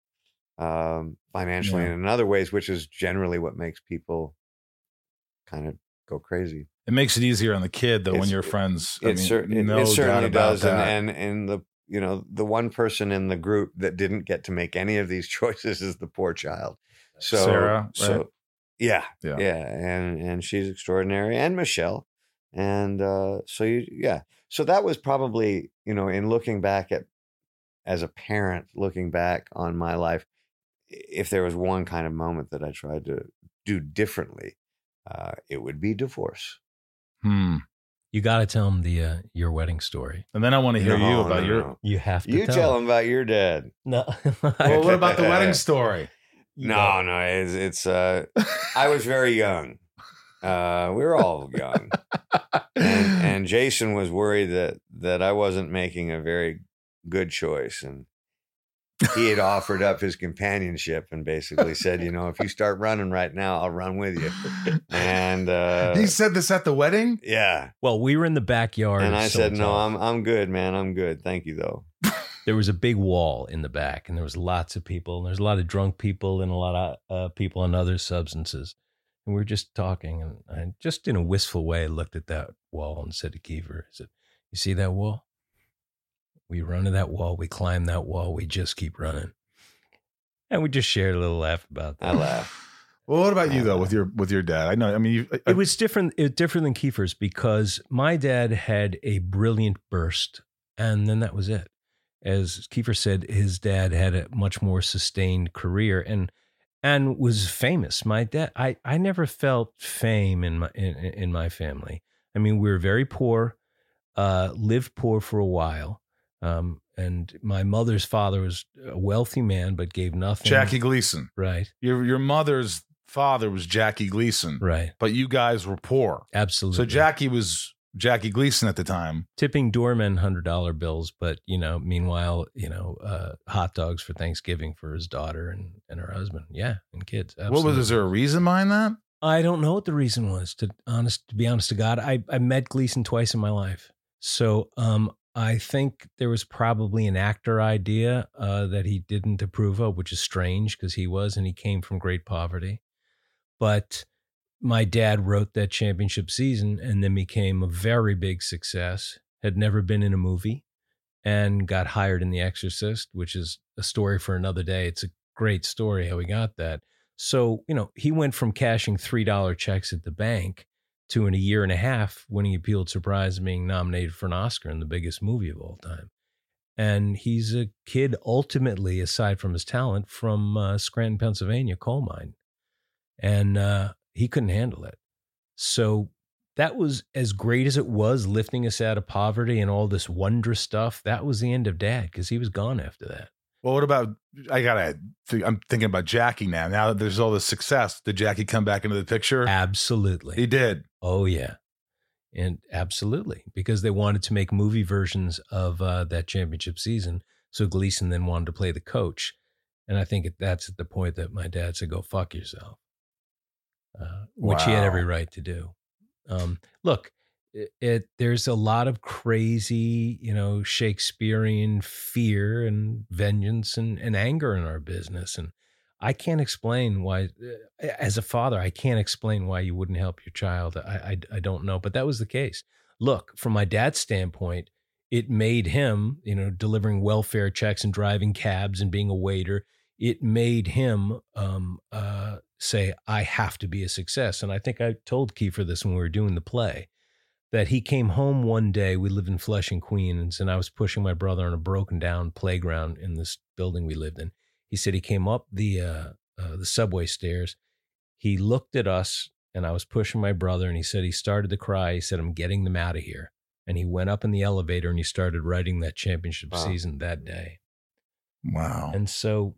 financially and in other ways, which is generally what makes people kind of go crazy. It makes it easier on the kid though when you're friends. It certainly does. And the one person in the group that didn't get to make any of these choices is the poor child. So Sarah, right? Yeah. And she's extraordinary, and Michelle. And so that was probably, in looking back as a parent, looking back on my life, if there was one kind of moment that I tried to do differently, it would be divorce. You got to tell them your wedding story. And then I want to hear you about You have to tell them about your dad. No. Well, what about the wedding story? No, it's I was very young. We were all young. And Jason was worried that I wasn't making a very good choice. And he had offered up his companionship and basically said, if you start running right now, I'll run with you. And he said this at the wedding? Yeah. Well, we were in the backyard. And I said, no, I'm good, man. I'm good. Thank you, though. There was a big wall in the back, and there was lots of people. And there's a lot of drunk people and a lot of people on other substances. And we were just talking, and I just in a wistful way looked at that wall and said to Kiefer, I said, you see that wall? We run to that wall. We climb that wall. We just keep running. And we just shared a little laugh about that. I laughed. Well, what about you though with your dad? I know. I mean, it was different. It was different than Kiefer's because my dad had a brilliant burst, and then that was it. As Kiefer said, his dad had a much more sustained career and was famous. My dad, I never felt fame in my family. I mean, we were very poor, lived poor for a while. And my mother's father was a wealthy man, but gave nothing. Jackie Gleason. Right. Your mother's father was Jackie Gleason. Right. But you guys were poor. Absolutely. So Jackie was Jackie Gleason at the time. Tipping doormen $100 bills, but, meanwhile, hot dogs for Thanksgiving for his daughter and her husband. Yeah. And kids. Absolutely. Is there a reason behind that? I don't know what the reason was, to be honest to God. I met Gleason twice in my life. So, I think there was probably an actor idea that he didn't approve of, which is strange because he came from great poverty. But my dad wrote that championship season and then became a very big success, had never been in a movie, and got hired in The Exorcist, which is a story for another day. It's a great story how he got that. So, he went from cashing $3 checks at the bank to in a year and a half winning a Pulitzer Prize and being nominated for an Oscar in the biggest movie of all time. And he's a kid, ultimately, aside from his talent, from Scranton, Pennsylvania, coal mine. And he couldn't handle it. So that was, as great as it was, lifting us out of poverty and all this wondrous stuff, that was the end of Dad, because he was gone after that. Well, what about, I'm thinking about Jackie now. Now that there's all this success, did Jackie come back into the picture? Absolutely. He did. Oh, yeah. And absolutely, because they wanted to make movie versions of that championship season. So Gleason then wanted to play the coach. And I think that's at the point that my dad said, go fuck yourself, which he had every right to do. Look, there's a lot of crazy, Shakespearean fear and vengeance and anger in our business. And I can't explain why, as a father, I can't explain why you wouldn't help your child. I don't know, but that was the case. Look, from my dad's standpoint, it made him, delivering welfare checks and driving cabs and being a waiter, it made him say, I have to be a success. And I think I told Kiefer this when we were doing the play, that he came home one day, we lived in Flushing, Queens, and I was pushing my brother on a broken down playground in this building we lived in. He said he came up the subway stairs. He looked at us, and I was pushing my brother, and he said he started to cry. He said, I'm getting them out of here. And he went up in the elevator, and he started writing that championship season that day. Wow. And so,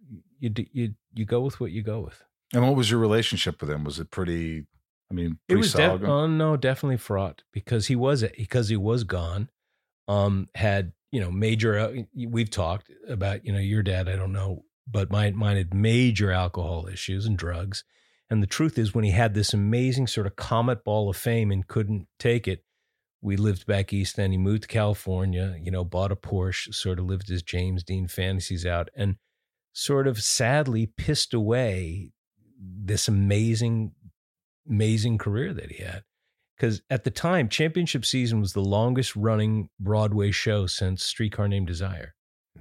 you go with what you go with. And what was your relationship with him? Was it pretty, pretty solid? No, definitely fraught because he was gone. Had, major, we've talked about, your dad, I don't know, but mine had major alcohol issues and drugs. And the truth is, when he had this amazing sort of comet ball of fame and couldn't take it, we lived back east, then he moved to California, bought a Porsche, sort of lived his James Dean fantasies out, and sort of sadly pissed away this amazing career that he had. Because at the time, championship season was the longest running Broadway show since Streetcar Named Desire.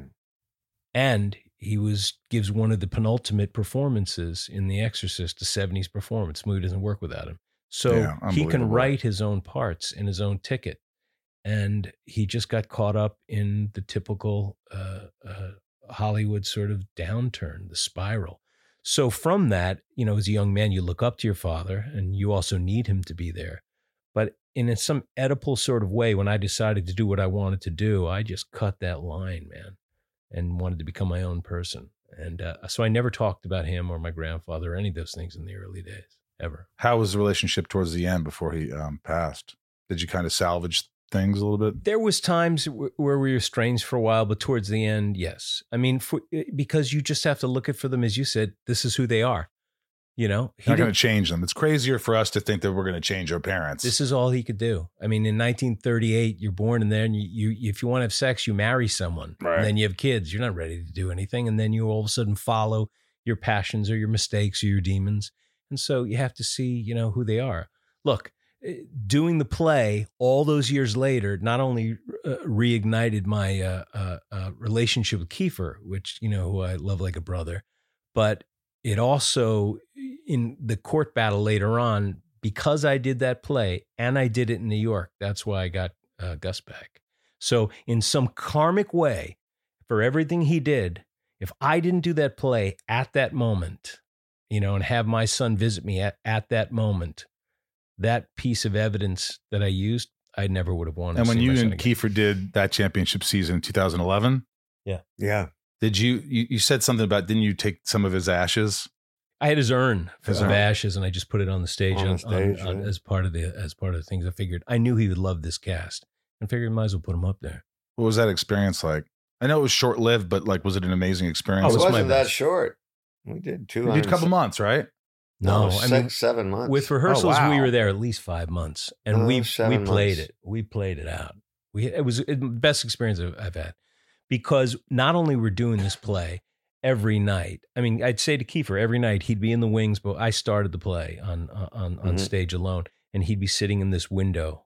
And he gives one of the penultimate performances in The Exorcist, a 70s performance. Movie doesn't work without him. So he can write his own parts in his own ticket. And he just got caught up in the typical Hollywood sort of downturn, the spiral. So from that, as a young man, you look up to your father and you also need him to be there. But in some Oedipal sort of way, when I decided to do what I wanted to do, I just cut that line, man, and wanted to become my own person. And so I never talked about him or my grandfather or any of those things in the early days, ever. How was the relationship towards the end before he passed? Did you kind of salvage things a little bit? There was times where we were estranged for a while, but towards the end, yes. Because you just have to look at for them, as you said, this is who they are. You're not going to change them. It's crazier for us to think that we're going to change our parents. This is all he could do. In 1938, you're born in there, and you if you want to have sex, you marry someone. Right. And then you have kids. You're not ready to do anything. And then you all of a sudden follow your passions or your mistakes or your demons. And so you have to see, who they are. Look, doing the play all those years later not only reignited my relationship with Kiefer, which, who I love like a brother, but it also, in the court battle later on, because I did that play and I did it in New York, that's why I got Gus back. So in some karmic way, for everything he did, if I didn't do that play at that moment, and have my son visit me at that moment, that piece of evidence that I used, I never would have wanted. And when you and Kiefer did that championship season in 2011? Yeah. Did you said something about, didn't you take some of his ashes? I had his urn of ashes, and I just put it on the stage, as part of the things. I figured I knew he would love this cast, and figured I might as well put him up there. What was that experience like? I know it was short lived, but was it an amazing experience? It wasn't that short. We did a couple months, right? No, 7 months. With rehearsals, we were there at least 5 months, and we played it. We played it out. It was the best experience I've had, because not only we're doing this play every night. I'd say to Kiefer every night he'd be in the wings, but I started the play on stage alone, and he'd be sitting in this window.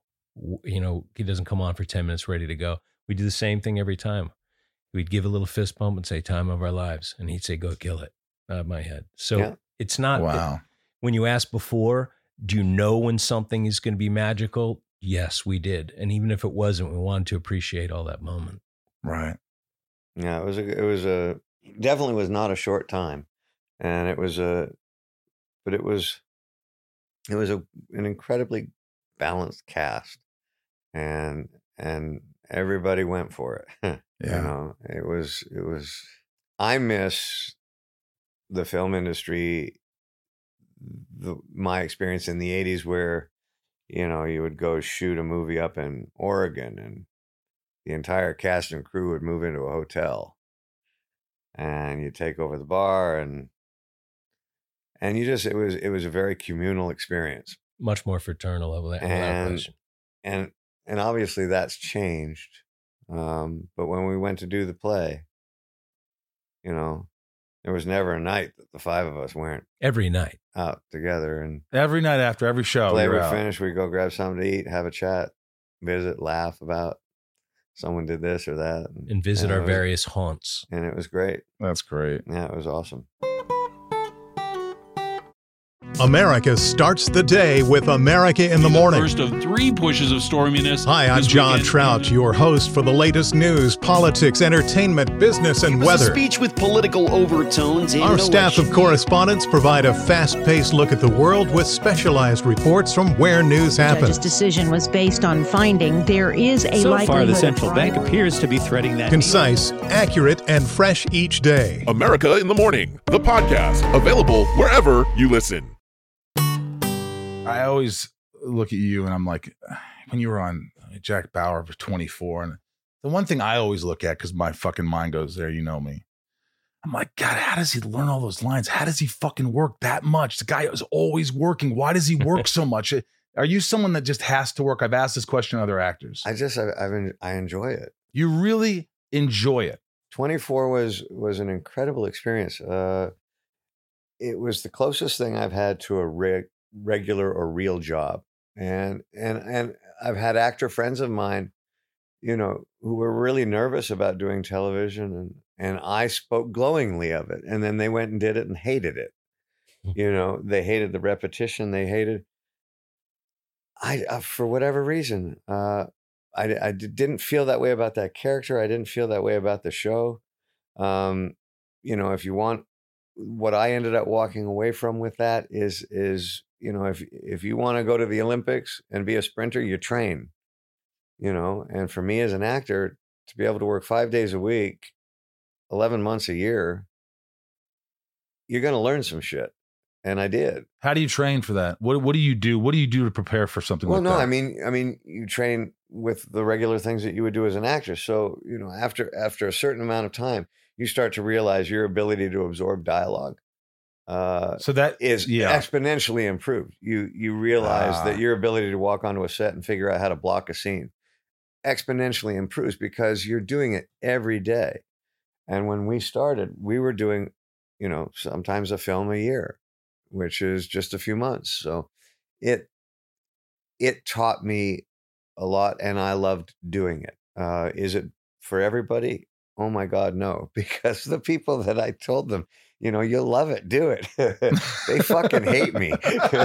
He doesn't come on for 10 minutes, ready to go. We do the same thing every time. We'd give a little fist bump and say, "Time of our lives," and he'd say, "Go kill it." Out of my head. So it's not. Wow. When you asked before, do you know when something is going to be magical? Yes, we did. And even if it wasn't, we wanted to appreciate all that moment. Right. Yeah, it definitely was not a short time. And it was an incredibly balanced cast, and everybody went for it. Yeah. It was, I miss the film industry, my experience in the 80s where, you would go shoot a movie up in Oregon and the entire cast and crew would move into a hotel and you take over the bar and it was a very communal experience. Much more fraternal without question. And obviously that's changed. But when we went to do the play, there was never a night that the five of us weren't Every night. out together. And Every night after every show, play you're would out. finish, we'd go grab something to eat, have a chat, visit, laugh about someone did this or that. And visit our it was- various haunts. And it was great. That's great. Yeah, it was awesome. America starts the day with America in the Morning. First of 3 pushes of storminess. Hi, I'm this John weekend. Trout, your host for the latest news, politics, entertainment, business, and It was weather. a speech with political overtones. And Our staff of election. correspondents provide a fast-paced look at the world with specialized reports from where news The judge's happens. decision was based on finding there is a So likelihood far, the of central fraud. bank appears to be threading that. Concise, accurate, and fresh each day. America in the Morning, the podcast, available wherever you listen. I always look at you and I'm like, when you were on Jack Bauer for 24, and the one thing I always look at, because my fucking mind goes there, you know me. I'm like, God, how does he learn all those lines? How does he fucking work that much? The guy is always working. Why does he work so much? Are you someone that just has to work? I've asked this question to other actors. I enjoy it. You really enjoy it. 24 was an incredible experience. It was the closest thing I've had to a regular or real job. And I've had actor friends of mine, you know, who were really nervous about doing television, and I spoke glowingly of it. And then they went and did it and hated it. You know, they hated the repetition. They hated, for whatever reason, I didn't feel that way about that character. I didn't feel that way about the show. You know, if you want, what I ended up walking away from with that is, you know, if you want to go to the Olympics and be a sprinter, you train, you know. And for me as an actor, to be able to work 5 days a week, 11 months a year, you're going to learn some shit. And I did. How do you train for that? What do you do? What do you do to prepare for something like that? Well, no, I mean, you train with the regular things that you would do as an actor. So, you know, after a certain amount of time, you start to realize your ability to absorb dialogue. So that is exponentially improved. You realize that your ability to walk onto a set and figure out how to block a scene exponentially improves because you're doing it every day. And when we started, we were doing, you know, sometimes a film a year, which is just a few months. So it taught me a lot, and I loved doing it. Is it for everybody? Oh my God, no. Because the people that I told them, you know, you'll love it, do it. They fucking hate me.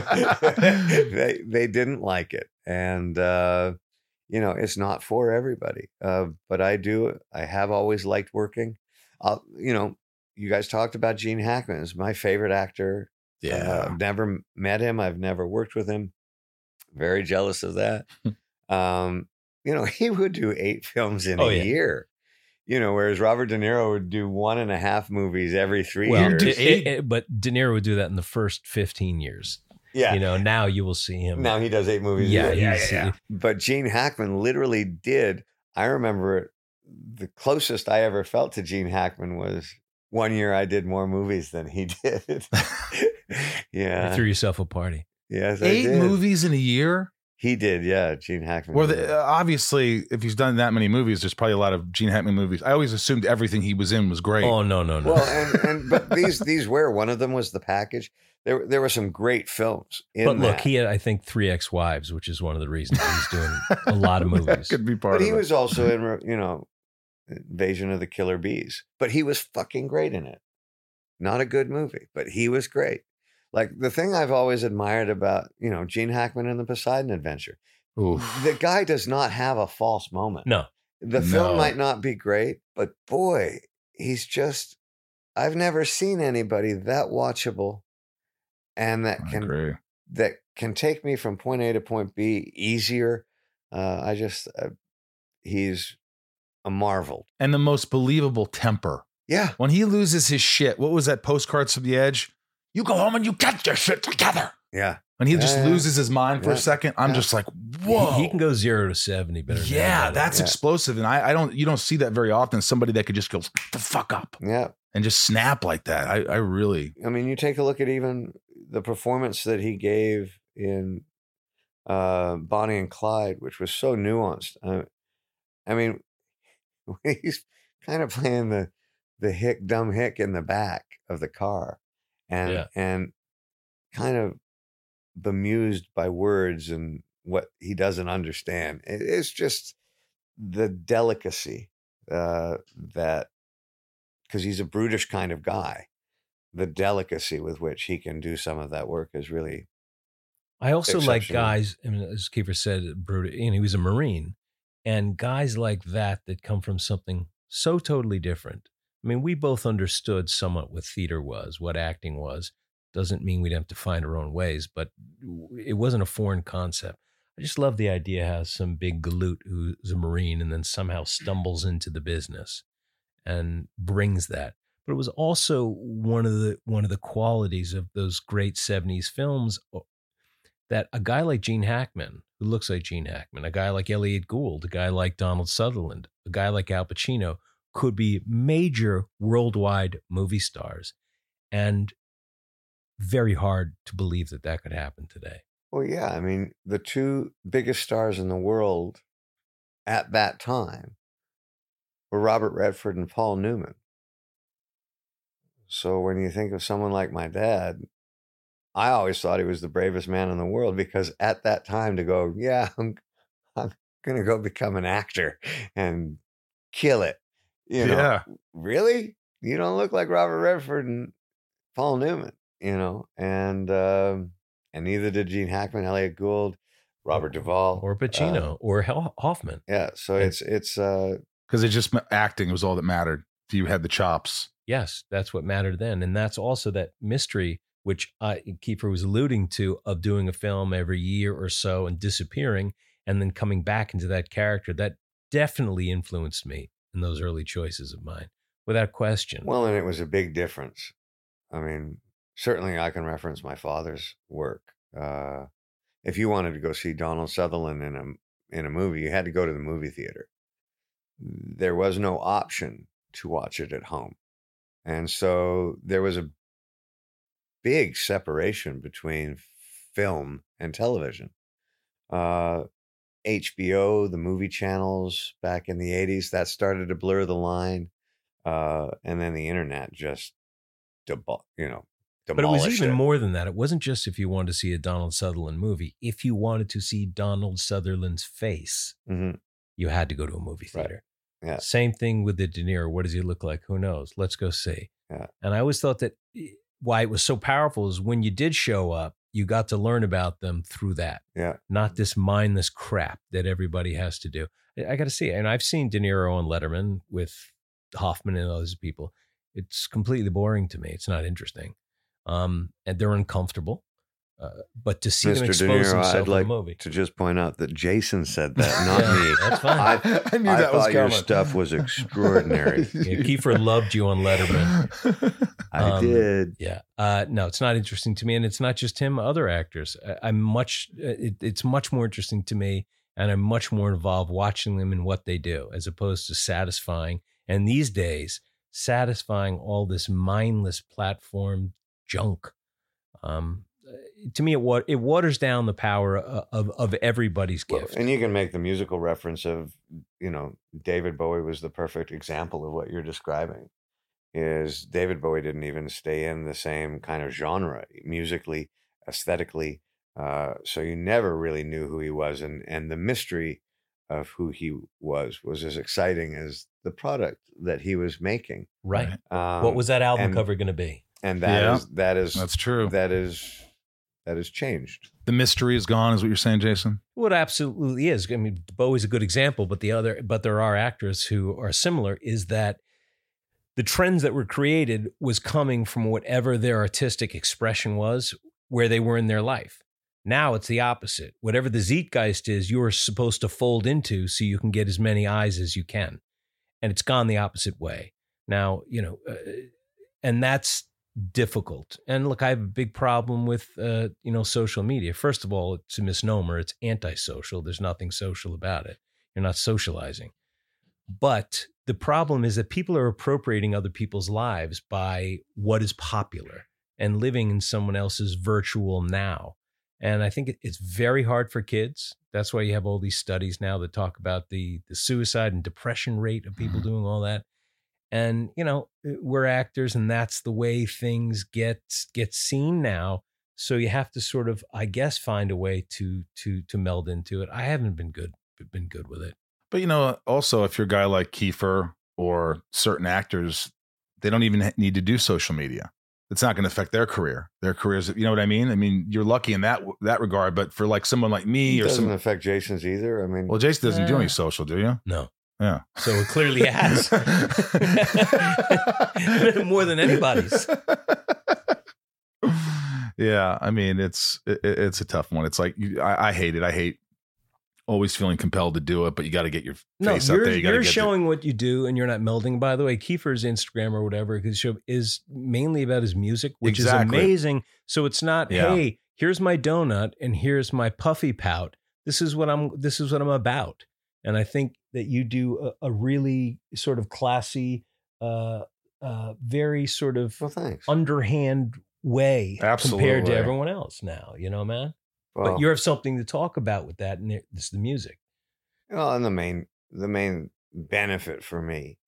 They didn't like it. And, you know, it's not for everybody. But I do. I have always liked working. You know, you guys talked about Gene Hackman. He's my favorite actor. Yeah. I've never met him. I've never worked with him. Very jealous of that. You know, he would do 8 films in a year. You know, whereas Robert De Niro would do 1.5 movies every 3 years. But De Niro would do that in the first 15 years. Yeah. You know, now you will see him. Now he does 8 movies. Yeah, a year. yeah. But Gene Hackman literally did. I remember the closest I ever felt to Gene Hackman was one year I did more movies than he did. Yeah. You threw yourself a party. Yes, 8 I did. movies in a year? He did, yeah. Gene Hackman. Well, obviously, if he's done that many movies, there's probably a lot of Gene Hackman movies. I always assumed everything he was in was great. Oh, no. Well, but these were, one of them was The Package. There were some great films in But look, that. he had, I think, 3 ex-wives, which is one of the reasons he's doing a lot of movies. That could be part But of he it. was also in, you know, Invasion of the Killer Bees. But he was fucking great in it. Not a good movie, but he was great. Like, the thing I've always admired about, you know, Gene Hackman and the Poseidon Adventure, the guy does not have a false moment. No. The film might not be great, but boy, he's just, I've never seen anybody that watchable and that can take me from point A to point B easier. He's a marvel. And the most believable temper. Yeah. When he loses his shit, what was that, Postcards from the Edge? You go home and you get your shit together. Yeah. When he just loses his mind for a second, I'm just like, whoa. He can go 0 to 70 better than anybody. That's explosive. And you don't see that very often. Somebody that could just go the fuck up. Yeah. And just snap like that. I really. I mean, you take a look at even the performance that he gave in Bonnie and Clyde, which was so nuanced. I mean, he's kind of playing the dumb hick in the back of the car, and kind of bemused by words and what he doesn't understand. It's just the delicacy that, because he's a brutish kind of guy, the delicacy with which he can do some of that work is really. I also like guys, I mean, as Kiefer said, he was a Marine, and guys like that come from something so totally different. I mean, we both understood somewhat what theater was, what acting was. Doesn't mean we'd have to find our own ways, but it wasn't a foreign concept. I just love the idea how some big galoot who's a Marine and then somehow stumbles into the business and brings that. But it was also one of the qualities of those great 70s films that a guy like Gene Hackman, who looks like Gene Hackman, a guy like Elliot Gould, a guy like Donald Sutherland, a guy like Al Pacino could be major worldwide movie stars. And very hard to believe that could happen today. Well, yeah. I mean, the two biggest stars in the world at that time were Robert Redford and Paul Newman. So when you think of someone like my dad, I always thought he was the bravest man in the world, because at that time to go, yeah, I'm going to go become an actor and kill it. You know, really? You don't look like Robert Redford and Paul Newman, and neither did Gene Hackman, Elliot Gould, Robert Duvall, or Pacino, or Hoffman. Yeah. So it's because it just acting was all that mattered. You had the chops. Yes, that's what mattered then. And that's also that mystery, which Kiefer was alluding to, of doing a film every year or so and disappearing and then coming back into that character. That definitely influenced me in those early choices of mine, without question. Well, and it was a big difference. I mean, certainly I can reference my father's work. If you wanted to go see Donald Sutherland in a movie, you had to go to the movie theater. There was no option to watch it at home. And so there was a big separation between film and television. HBO, the movie channels back in the 80s, that started to blur the line. And then the internet just, demolished But it was even it. more than that. It wasn't just if you wanted to see a Donald Sutherland movie. If you wanted to see Donald Sutherland's face, you had to go to a movie theater. Right. Yeah. Same thing with the De Niro. What does he look like? Who knows? Let's go see. Yeah. And I always thought that why it was so powerful is when you did show up, you got to learn about them through that. Yeah. Not this mindless crap that everybody has to do. I got to see it. And I've seen De Niro on Letterman with Hoffman and those people. It's completely boring to me. It's not interesting. And they're uncomfortable. But to see them expose themselves in a movie. To just point out that Jason said that, not me. That's fine. I knew that was coming. Your stuff was extraordinary. Kiefer loved you on Letterman. I did. Yeah. No, it's not interesting to me, and it's not just him. Other actors. It's much more interesting to me, and I'm much more involved watching them and what they do, as opposed to satisfying. And these days, satisfying all this mindless platform junk. To me, it waters down the power of everybody's gift. And you can make the musical reference of, David Bowie was the perfect example of what you're describing. Is David Bowie didn't even stay in the same kind of genre musically, aesthetically. So you never really knew who he was. And the mystery of who he was as exciting as the product that he was making. Right. What was that album cover going to be? And that's true. That has changed. The mystery is gone, is what you're saying, Jason? Well, it absolutely is. I mean, Bowie's a good example, but there are actors who are similar, is that the trends that were created was coming from whatever their artistic expression was, where they were in their life. Now it's the opposite. Whatever the zeitgeist is, you're supposed to fold into so you can get as many eyes as you can. And it's gone the opposite way. Now, and that's difficult. And look, I have a big problem with, social media. First of all, it's a misnomer. It's antisocial. There's nothing social about it. You're not socializing. But the problem is that people are appropriating other people's lives by what is popular and living in someone else's virtual now. And I think it's very hard for kids. That's why you have all these studies now that talk about the suicide and depression rate of people doing all that. And, we're actors, and that's the way things get seen now. So you have to sort of, I guess, find a way to meld into it. I haven't been good with it. But, also if you're a guy like Kiefer or certain actors, they don't even need to do social media. It's not going to affect their career. Their careers, you know what I mean? I mean, you're lucky in that regard. But for like someone like me, it doesn't affect Jason's either. I mean, well, Jason doesn't do any social, do you? No. Yeah. So it clearly has more than anybody's. Yeah, I mean, it's a tough one. It's like I hate it. I hate always feeling compelled to do it, but you got to get your face out there. You're showing what you do, and you're not melding. By the way, Kiefer's Instagram or whatever is mainly about his music, which is amazing. So it's not, hey, here's my donut and here's my puffy pout. This is what I'm about. And I think that you do a really sort of classy, very sort of underhand way compared to everyone else now, man. Well, but you have something to talk about with that, and it's the music. Well, and the main benefit for me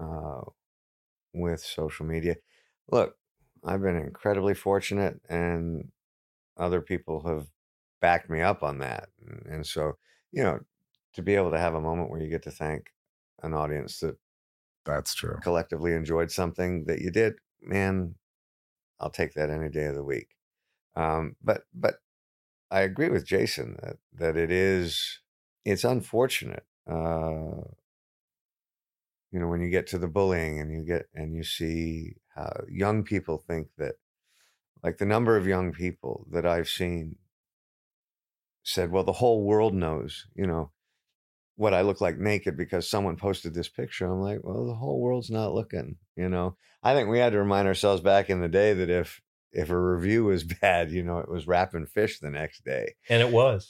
with social media, look, I've been incredibly fortunate, and other people have backed me up on that. And so, to be able to have a moment where you get to thank an audience that's true collectively enjoyed something that you did, man, I'll take that any day of the week. But I agree with Jason that it's unfortunate, when you get to the bullying and you see how young people think that, like the number of young people that I've seen said, well, the whole world knows, what I look like naked because someone posted this picture. I'm like, well, the whole world's not looking, I think we had to remind ourselves back in the day that if a review was bad, it was wrapping fish the next day. And it was.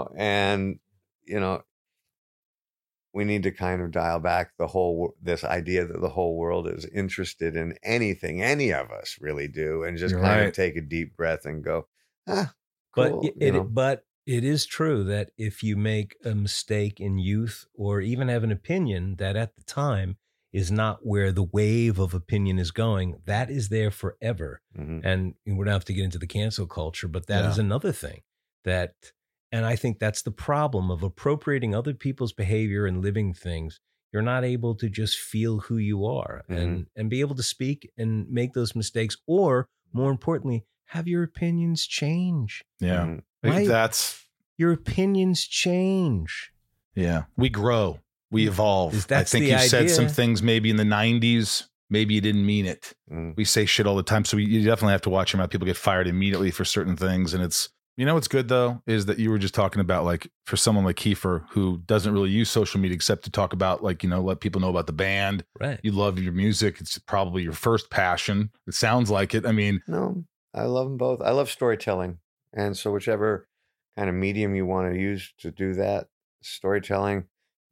We need to kind of dial back this idea that the whole world is interested in anything any of us really do, and just of take a deep breath and go, cool. But it is true that if you make a mistake in youth, or even have an opinion that at the time is not where the wave of opinion is going, that is there forever. Mm-hmm. And we don't have to get into the cancel culture, but that is another thing and I think that's the problem of appropriating other people's behavior and living things. You're not able to just feel who you are, and be able to speak and make those mistakes, or more importantly, have your opinions change. Yeah. Right? Your opinions change. Yeah. We grow. We evolve. I think you said some things maybe in the 90s. Maybe you didn't mean it. We say shit all the time. So you definitely have to watch how people get fired immediately for certain things. And it's, what's good though, is that you were just talking about, like, for someone like Kiefer, who doesn't really use social media except to talk about, like, let people know about the band. Right. You love your music. It's probably your first passion. It sounds like it. I mean, no, I love them both. I love storytelling. And so whichever kind of medium you want to use to do that, storytelling,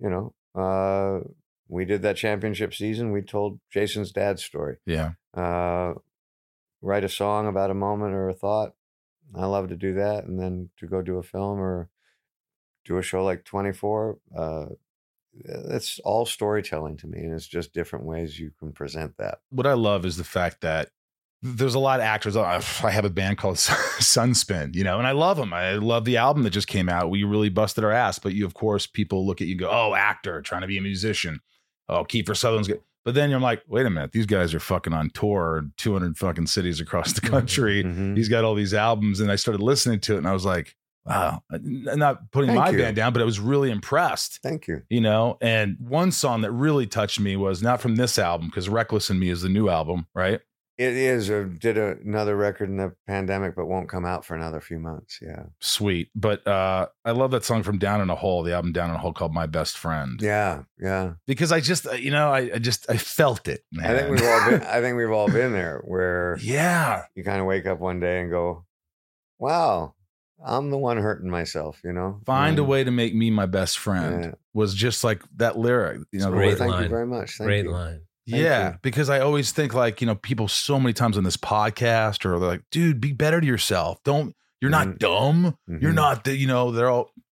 we did that championship season. We told Jason's dad's story. Yeah. Write a song about a moment or a thought. I love to do that. And then to go do a film or do a show like 24, it's all storytelling to me. And it's just different ways you can present that. What I love is the fact that there's a lot of actors. I have a band called Sunspin, and I love them. I love the album that just came out. We really busted our ass. But of course, people look at you and go, oh, actor, trying to be a musician. Oh, Kiefer Sutherland's good. But then you're like, wait a minute, these guys are fucking on tour, 200 fucking cities across the country. Mm-hmm. He's got all these albums. And I started listening to it and I was like, wow, I'm not putting my band down, but I was really impressed. Thank you. And one song that really touched me was not from this album, because Reckless in Me is the new album, right? It is. Did another record in the pandemic, but won't come out for another few months. Yeah. Sweet. But I love that song from Down in a Hole, the album Down in a Hole, called My Best Friend. Yeah. Yeah. Because I just, I felt it, man. I think we've all been there where you kind of wake up one day and go, wow, I'm the one hurting myself, Find a way to make me my best friend was just like that lyric. Thank you very much. Great line. Yeah, because I always think, like, people so many times on this podcast are like, dude, be better to yourself. You're not dumb. Mm-hmm. You're not, they're all,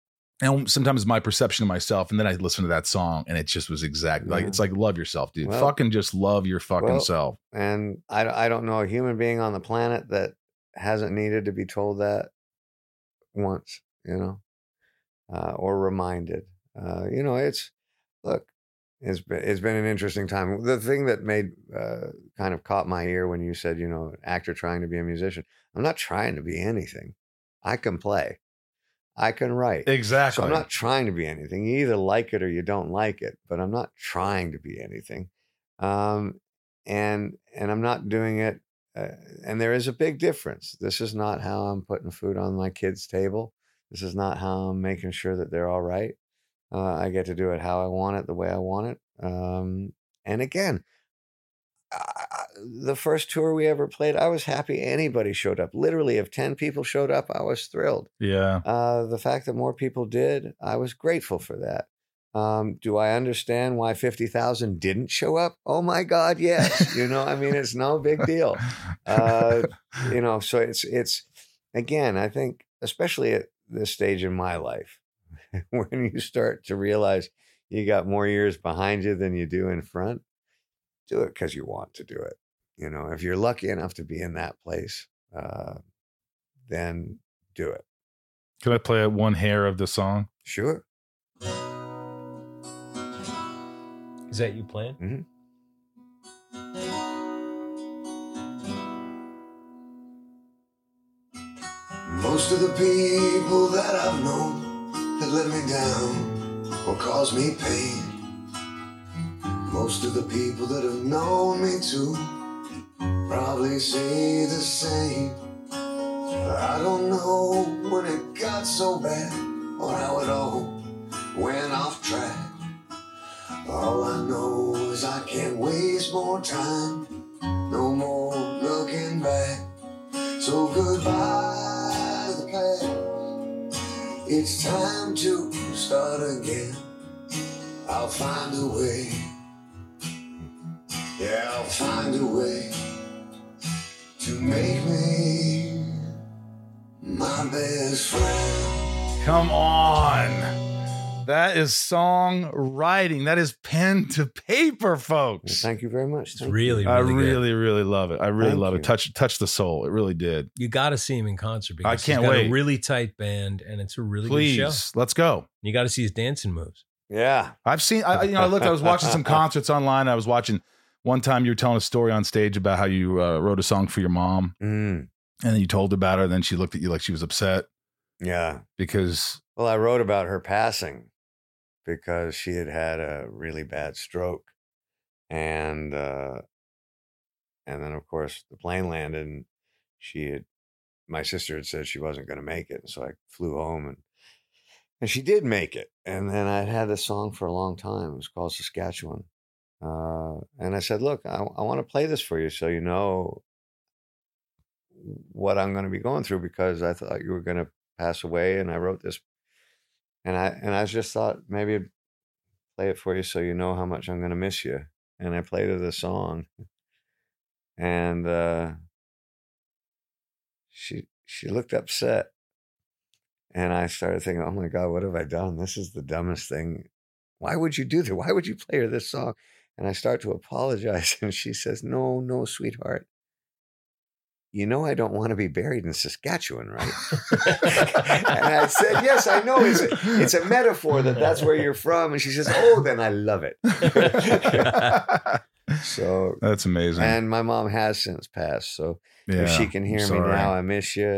And sometimes my perception of myself, and then I listen to that song, and it just was exactly like, it's like, love yourself, dude. Fucking just love your fucking self. And I don't know a human being on the planet that hasn't needed to be told that once, you know, or reminded. You know, it's been an interesting time. The thing that made kind of caught my ear when you said, you know, actor trying to be a musician. I'm not trying to be anything. I can play. I can write. Exactly. So I'm not trying to be anything. You either like it or you don't like it, but I'm not trying to be anything. And I'm not doing it. And there is a big difference. This is not how I'm putting food on my kids' table. This is not how I'm making sure that they're all right. I get to do it how I want it, the way I want it. And again, the first tour we ever played, I was happy anybody showed up. Literally, if 10 people showed up, I was thrilled. Yeah. The fact that more people did, I was grateful for that. Do I understand why 50,000 didn't show up? Oh my God, yes. You know, I mean, it's no big deal. You know, so it's again, I think, especially at this stage in my life, when you start to realize you got more years behind you than you do in front, do it because you want to do it. You know, if you're lucky enough to be in that place, then do it. Can I play one hair of the song? Sure. Is that you playing? Mm-hmm. Most of the people that I've known that let me down or caused me pain. Most of the people that have known me too probably say the same. I don't know when it got so bad or how it all went off track. All I know is I can't waste more time, no more looking back. So goodbye to the past, it's time to start again. I'll find a way, yeah, I'll find a way to make me my best friend. Come on. That is songwriting. That is pen to paper, folks. Well, thank you very much. It's really, I really really, good. really love it. I really love it. Touch the soul. It really did. You got to see him in concert. Because I can't he's got wait. A really tight band, and it's a really Please, good show. let's go. You got to see his dancing moves. Yeah, I've seen. I was watching some concerts online. I was watching one time. You were telling a story on stage about how you wrote a song for your mom, and then you told about her. And then she looked at you like she was upset. Yeah, because I wrote about her passing because she had had a really bad stroke, and then of course the plane landed, and my sister had said she wasn't going to make it, so I flew home and she did make it. And then I'd had this song for a long time. It was called Saskatchewan. And I said, look, I want to play this for you so you know what I'm going to be going through, because I thought you were going to pass away. And I wrote this. And I just thought maybe I'd play it for you so you know how much I'm going to miss you. And I played her the song. And she looked upset. And I started thinking, oh my God, what have I done? This is the dumbest thing. Why would you do that? Why would you play her this song? And I start to apologize. And she says, no, sweetheart. You know, I don't want to be buried in Saskatchewan, right? And I said, yes, I know. It's a metaphor that's where you're from. And she says, oh, then I love it. So that's amazing. And my mom has since passed. So if she can hear me now, I miss you.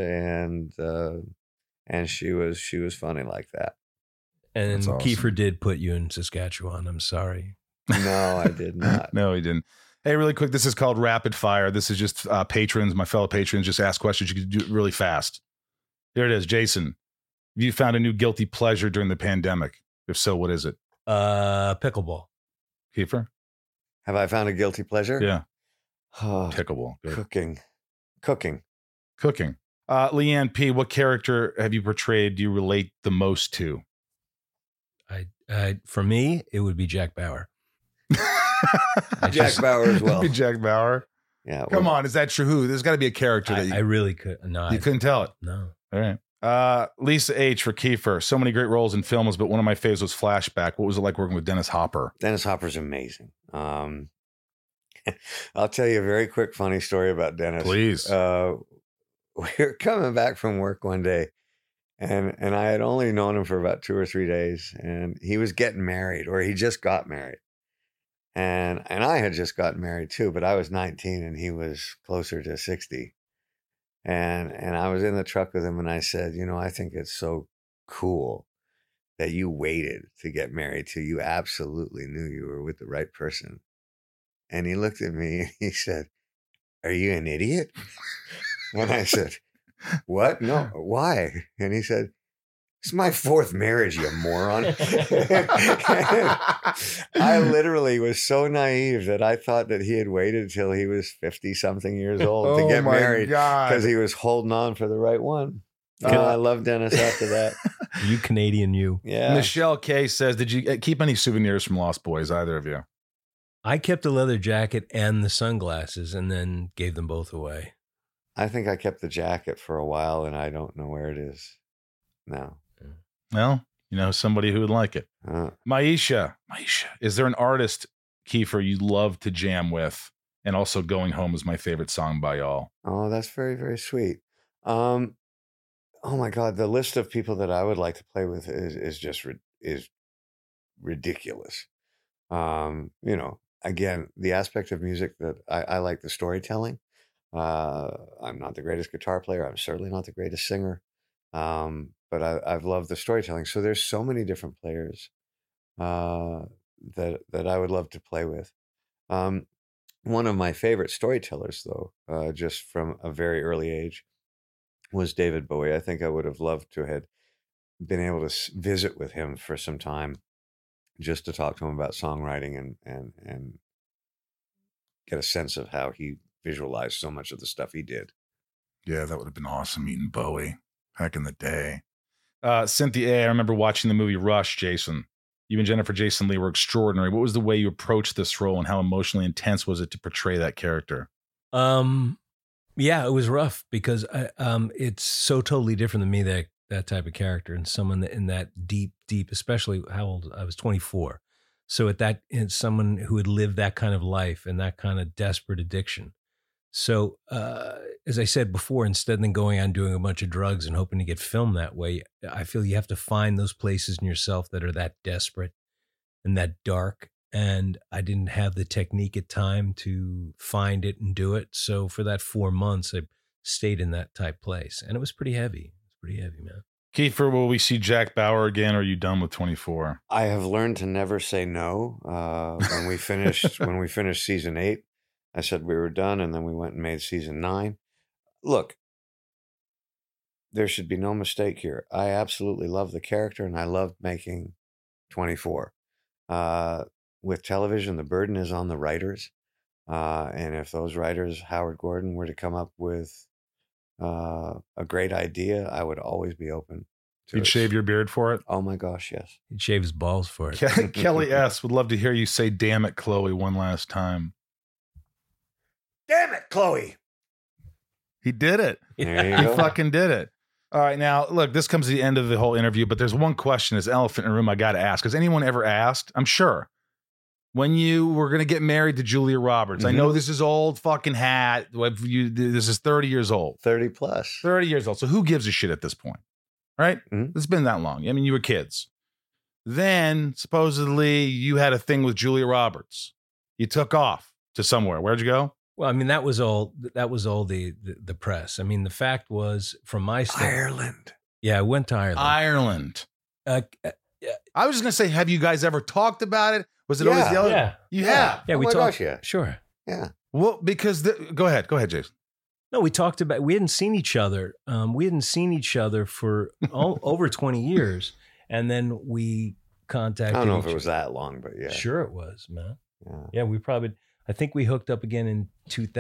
And she was funny like that. And That's awesome. Kiefer did put you in Saskatchewan. I'm sorry. No, I did not. No, he didn't. Hey, really quick, this is called Rapid Fire. This is just patrons, my fellow patrons, just ask questions. You can do it really fast. Here it is. Jason, have you found a new guilty pleasure during the pandemic? If so, what is it? Pickleball. Kiefer? Have I found a guilty pleasure? Yeah. Oh, Pickleball. Good. Cooking. Leanne P., what character have you portrayed do you relate the most to? For me, it would be Jack Bauer. Jack Bauer as well. It'd be Jack Bauer. Yeah. Come on, is that true? There's got to be a character that I really could not. You couldn't tell it. No. All right. Lisa H for Kiefer. So many great roles in films, but one of my favorites was Flashback. What was it like working with Dennis Hopper? Dennis Hopper's amazing. I'll tell you a very quick, funny story about Dennis. Please. We were coming back from work one day, and I had only known him for about 2 or 3 days, and he was getting married, or he just got married. And I had just gotten married too, but I was 19 and he was closer to 60. And I was in the truck with him, and I said, I think it's so cool that you waited to get married till you absolutely knew you were with the right person. And he looked at me and he said, "Are you an idiot?" And I said, "What? No, why?" And he said, "It's my 4th marriage, you moron." I literally was so naive that I thought that he had waited till he was 50-something years old to get married because he was holding on for the right one. I love Dennis after that. You Canadian, you. Yeah. Michelle K says, did you keep any souvenirs from Lost Boys, either of you? I kept the leather jacket and the sunglasses and then gave them both away. I think I kept the jacket for a while, and I don't know where it is now. Well, somebody who would like it. Maisha, is there an artist, Kiefer, you love to jam with? And also Going Home is my favorite song by y'all. Oh, that's very, very sweet. Oh my God, the list of people that I would like to play with is just ridiculous. Again, the aspect of music that I like the storytelling. I'm not the greatest guitar player. I'm certainly not the greatest singer. But I've loved the storytelling. So there's so many different players that I would love to play with. One of my favorite storytellers, though, just from a very early age, was David Bowie. I think I would have loved to have been able to visit with him for some time, just to talk to him about songwriting and get a sense of how he visualized so much of the stuff he did. Yeah, that would have been awesome, meeting Bowie back in the day. Cynthia A., I remember watching the movie Rush, Jason. You and Jennifer Jason Leigh were extraordinary. What was the way you approached this role, and how emotionally intense was it to portray that character? Yeah, it was rough because it's so totally different than me, that type of character, and someone in that deep, especially how old I was, 24. So it's someone who had lived that kind of life and that kind of desperate addiction. So as I said before, instead of going on doing a bunch of drugs and hoping to get filmed that way, I feel you have to find those places in yourself that are that desperate and that dark. And I didn't have the technique at time to find it and do it. So for that 4 months, I stayed in that type place. And it was pretty heavy. It's pretty heavy, man. Kiefer, will we see Jack Bauer again, or are you done with 24? I have learned to never say no. When we finished season 8, I said we were done, and then we went and made season 9. Look, there should be no mistake here. I absolutely love the character, and I loved making 24. With television, the burden is on the writers. And if those writers, Howard Gordon, were to come up with a great idea, I would always be open to You'd shave your beard for it? Oh my gosh, yes. He'd shave his balls for it. Kelly S. would love to hear you say, "Damn it, Chloe," one last time. Damn it, Chloe. He did it. There you He go. fucking did it. All right, now, look, this comes to the end of the whole interview, but there's one question, this elephant in the room I got to ask. Has anyone ever asked, I'm sure, when you were going to get married to Julia Roberts? I know this is old fucking hat. This is 30 years old. 30 plus. 30 years old. So who gives a shit at this point? Right? It's been that long. I mean, you were kids. Then, supposedly, you had a thing with Julia Roberts. You took off to somewhere. Where'd you go? Well, I mean, that was all the press. I mean, the fact was, from my standpoint, Ireland. Yeah, I went to Ireland. I was just going to say, have you guys ever talked about it? Was it always the other? Yeah. You have? Yeah, we my talked. gosh, yeah. Sure. Yeah. Well, because go ahead, Jason. No, we talked about, we hadn't seen each other. We hadn't seen each other for over 20 years. And then we contacted I don't know if it was that long, but yeah. Sure it was, man. Yeah. I think we hooked up again in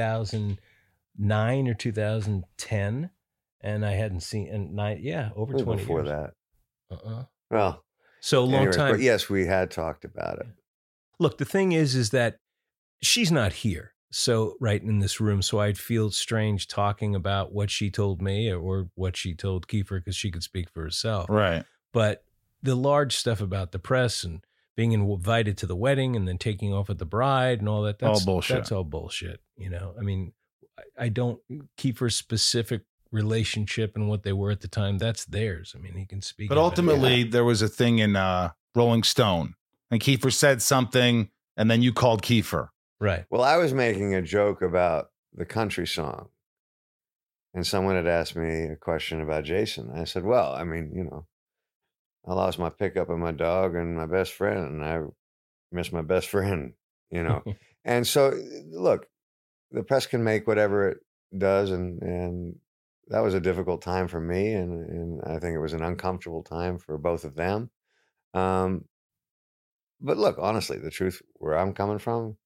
2009 or 2010. And I hadn't seen, over 20 before years. that. Well. So a long anyways, time. But yes, we had talked about it. Look, the thing is that she's not here. So right in this room. So I'd feel strange talking about what she told me or what she told Kiefer because she could speak for herself. Right. But the large stuff about the press and being invited to the wedding and then taking off with the bride and all that. That's all bullshit. That's all bullshit. You know, I mean, I don't Kiefer's specific relationship and what they were at the time. That's theirs. I mean, he can speak. But ultimately, there was a thing in Rolling Stone, and Kiefer said something, and then you called Kiefer. Right. Well, I was making a joke about the country song, and someone had asked me a question about Jason. I said, well, I mean, you know, I lost my pickup and my dog and my best friend, and I miss my best friend, you know. And so, look, the press can make whatever it does, and that was a difficult time for me, and I think it was an uncomfortable time for both of them. But look, honestly, the truth where I'm coming from,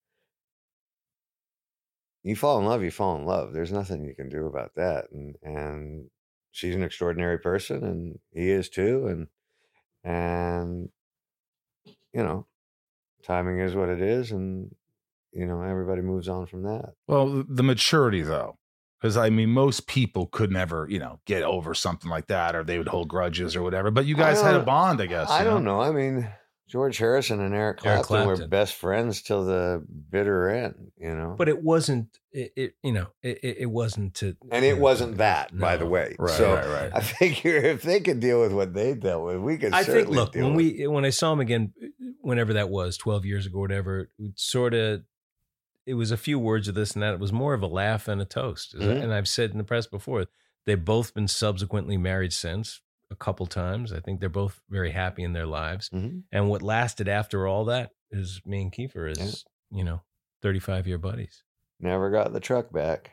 you fall in love, you fall in love. There's nothing you can do about that. And she's an extraordinary person, and he is too. And you know, timing is what it is, and you know, everybody moves on from that. Well, the maturity though, because I mean, most people could never, you know, get over something like that, or they would hold grudges or whatever. But you guys had a bond, I guess. I don't know. I mean, George Harrison and Eric Clapton were best friends till the bitter end, you know. But it wasn't. It wasn't to. And it wasn't that, by the way. Right, so right. I figure if they could deal with what they dealt with, we could. I think. Certainly Look, deal with when I saw him again, whenever that was, 12 years ago, whatever, sort of. It was a few words of this and that. It was more of a laugh and a toast. Mhm. And I've said in the press before, they've both been subsequently married since a couple times. I think they're both very happy in their lives. Mhm. And what lasted after all that is me and Kiefer is, 35-year buddies. Never got the truck back.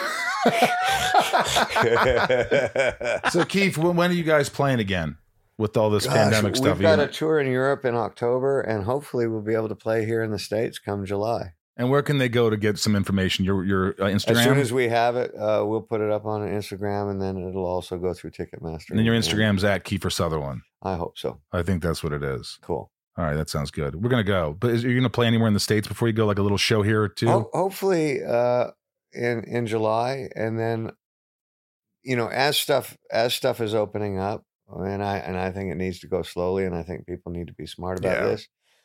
So Keith, when are you guys playing again with all this pandemic stuff? We've got a tour in Europe in October, and hopefully we'll be able to play here in the States come July. And where can they go to get some information? Your Instagram? As soon as we have it, we'll put it up on Instagram, and then it'll also go through Ticketmaster. And then your Instagram's at Kiefer Sutherland. I hope so. I think that's what it is. Cool. All right, that sounds good. We're going to go. But are you going to play anywhere in the States before you go, like a little show here or two? Hopefully in July. And then, you know, as stuff is opening up, and I think it needs to go slowly, and I think people need to be smart about this.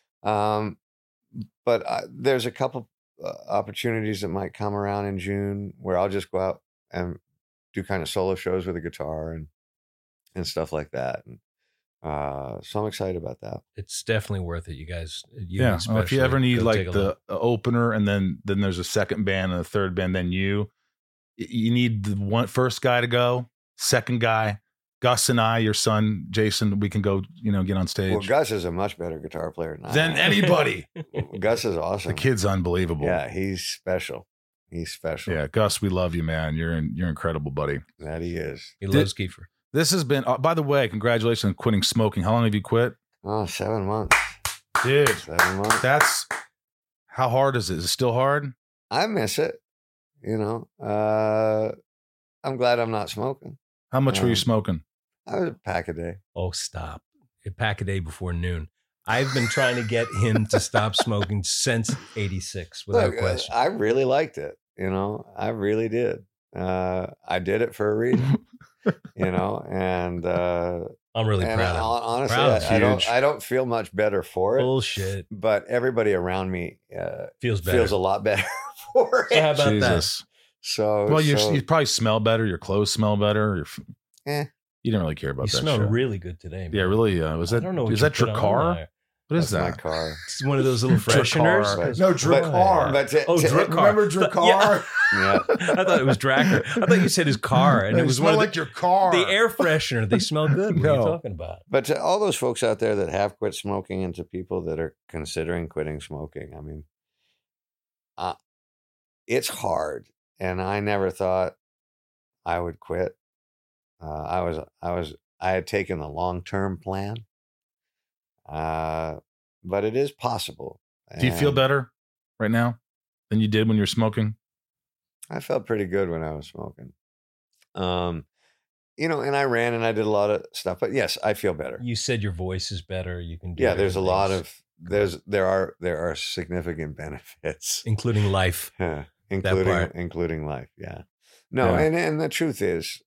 But there's a couple opportunities that might come around in June where I'll just go out and do kind of solo shows with a guitar and stuff like that. And so I'm excited about that. It's definitely worth it, you guys. Yeah. Well, if you ever need like the opener, and then there's a second band and a third band, then you need the first guy to go, second guy. Gus and I, your son, Jason, we can go, get on stage. Well, Gus is a much better guitar player than anybody. Gus is awesome. The kid's unbelievable. Yeah, he's special. He's special. Yeah, Gus, we love you, man. You're incredible, buddy. That he is. He loves Kiefer. This has been, by the way, congratulations on quitting smoking. How long have you quit? Oh, 7 months. Dude. 7 months. How hard is it? Is it still hard? I miss it. I'm glad I'm not smoking. How much were you smoking? I was a pack a day. Oh, stop. A pack a day before noon. I've been trying to get him to stop smoking since 86 without question. I really liked it. I really did. I did it for a reason, and I'm really proud. Honestly, I don't feel much better for it. Bullshit. But everybody around me feels a lot better for it. So how about that? So you probably smell better. Your clothes smell better. You didn't really care about that. You smell shit. really good today, man. Yeah, really. Was that? I don't know. Is that Drakkar? What is that? My car. It's one of those little fresheners. No, Drakkar. Drakkar. Remember Drakkar? Yeah. I thought it was Drakkar. I thought you said his car, and it was one of like your car. The air freshener. They smell good. What are you talking about? But to all those folks out there that have quit smoking, and to people that are considering quitting smoking, I mean, it's hard, and I never thought I would quit. I had taken a long-term plan, but it is possible. Do you feel better right now than you did when you were smoking? I felt pretty good when I was smoking. and I ran and I did a lot of stuff, but yes, I feel better. You said your voice is better. You can do there's a lot of there are significant benefits, including life. including life. Yeah. No, and the truth is,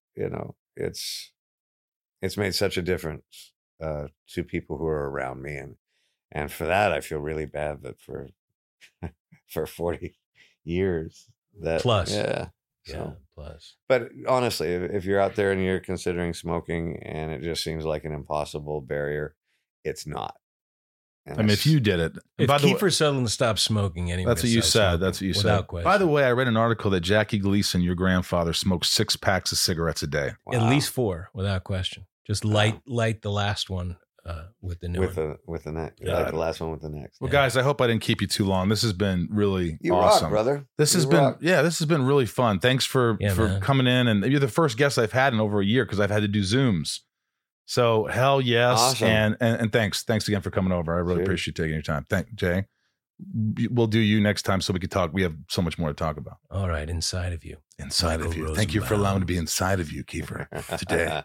it's made such a difference to people who are around me, and for that I feel really bad that for 40 years that plus. Plus. But honestly, if you're out there and you're considering smoking and it just seems like an impossible barrier, it's not. And if you did it, if Kiefer Sutherland stopped smoking anyway, that's what you said. That's what you said. Question. By the way, I read an article that Jackie Gleason, your grandfather, smoked 6 packs of cigarettes a day. Wow. At least 4, without question. Just light the last one with the new one. With the next, like the last one with the next. Well, guys, I hope I didn't keep you too long. This has been really awesome, rock, brother. This has been really fun. Thanks for coming in, and you're the first guest I've had in over a year because I've had to do Zooms. So hell yes, awesome. and thanks again for coming over. I really appreciate taking your time. Thank Jay. We'll do you next time so we can talk. We have so much more to talk about. All right, inside of you. Inside of you. Rosenbaum. Thank you for allowing me to be inside of you, Kiefer, today.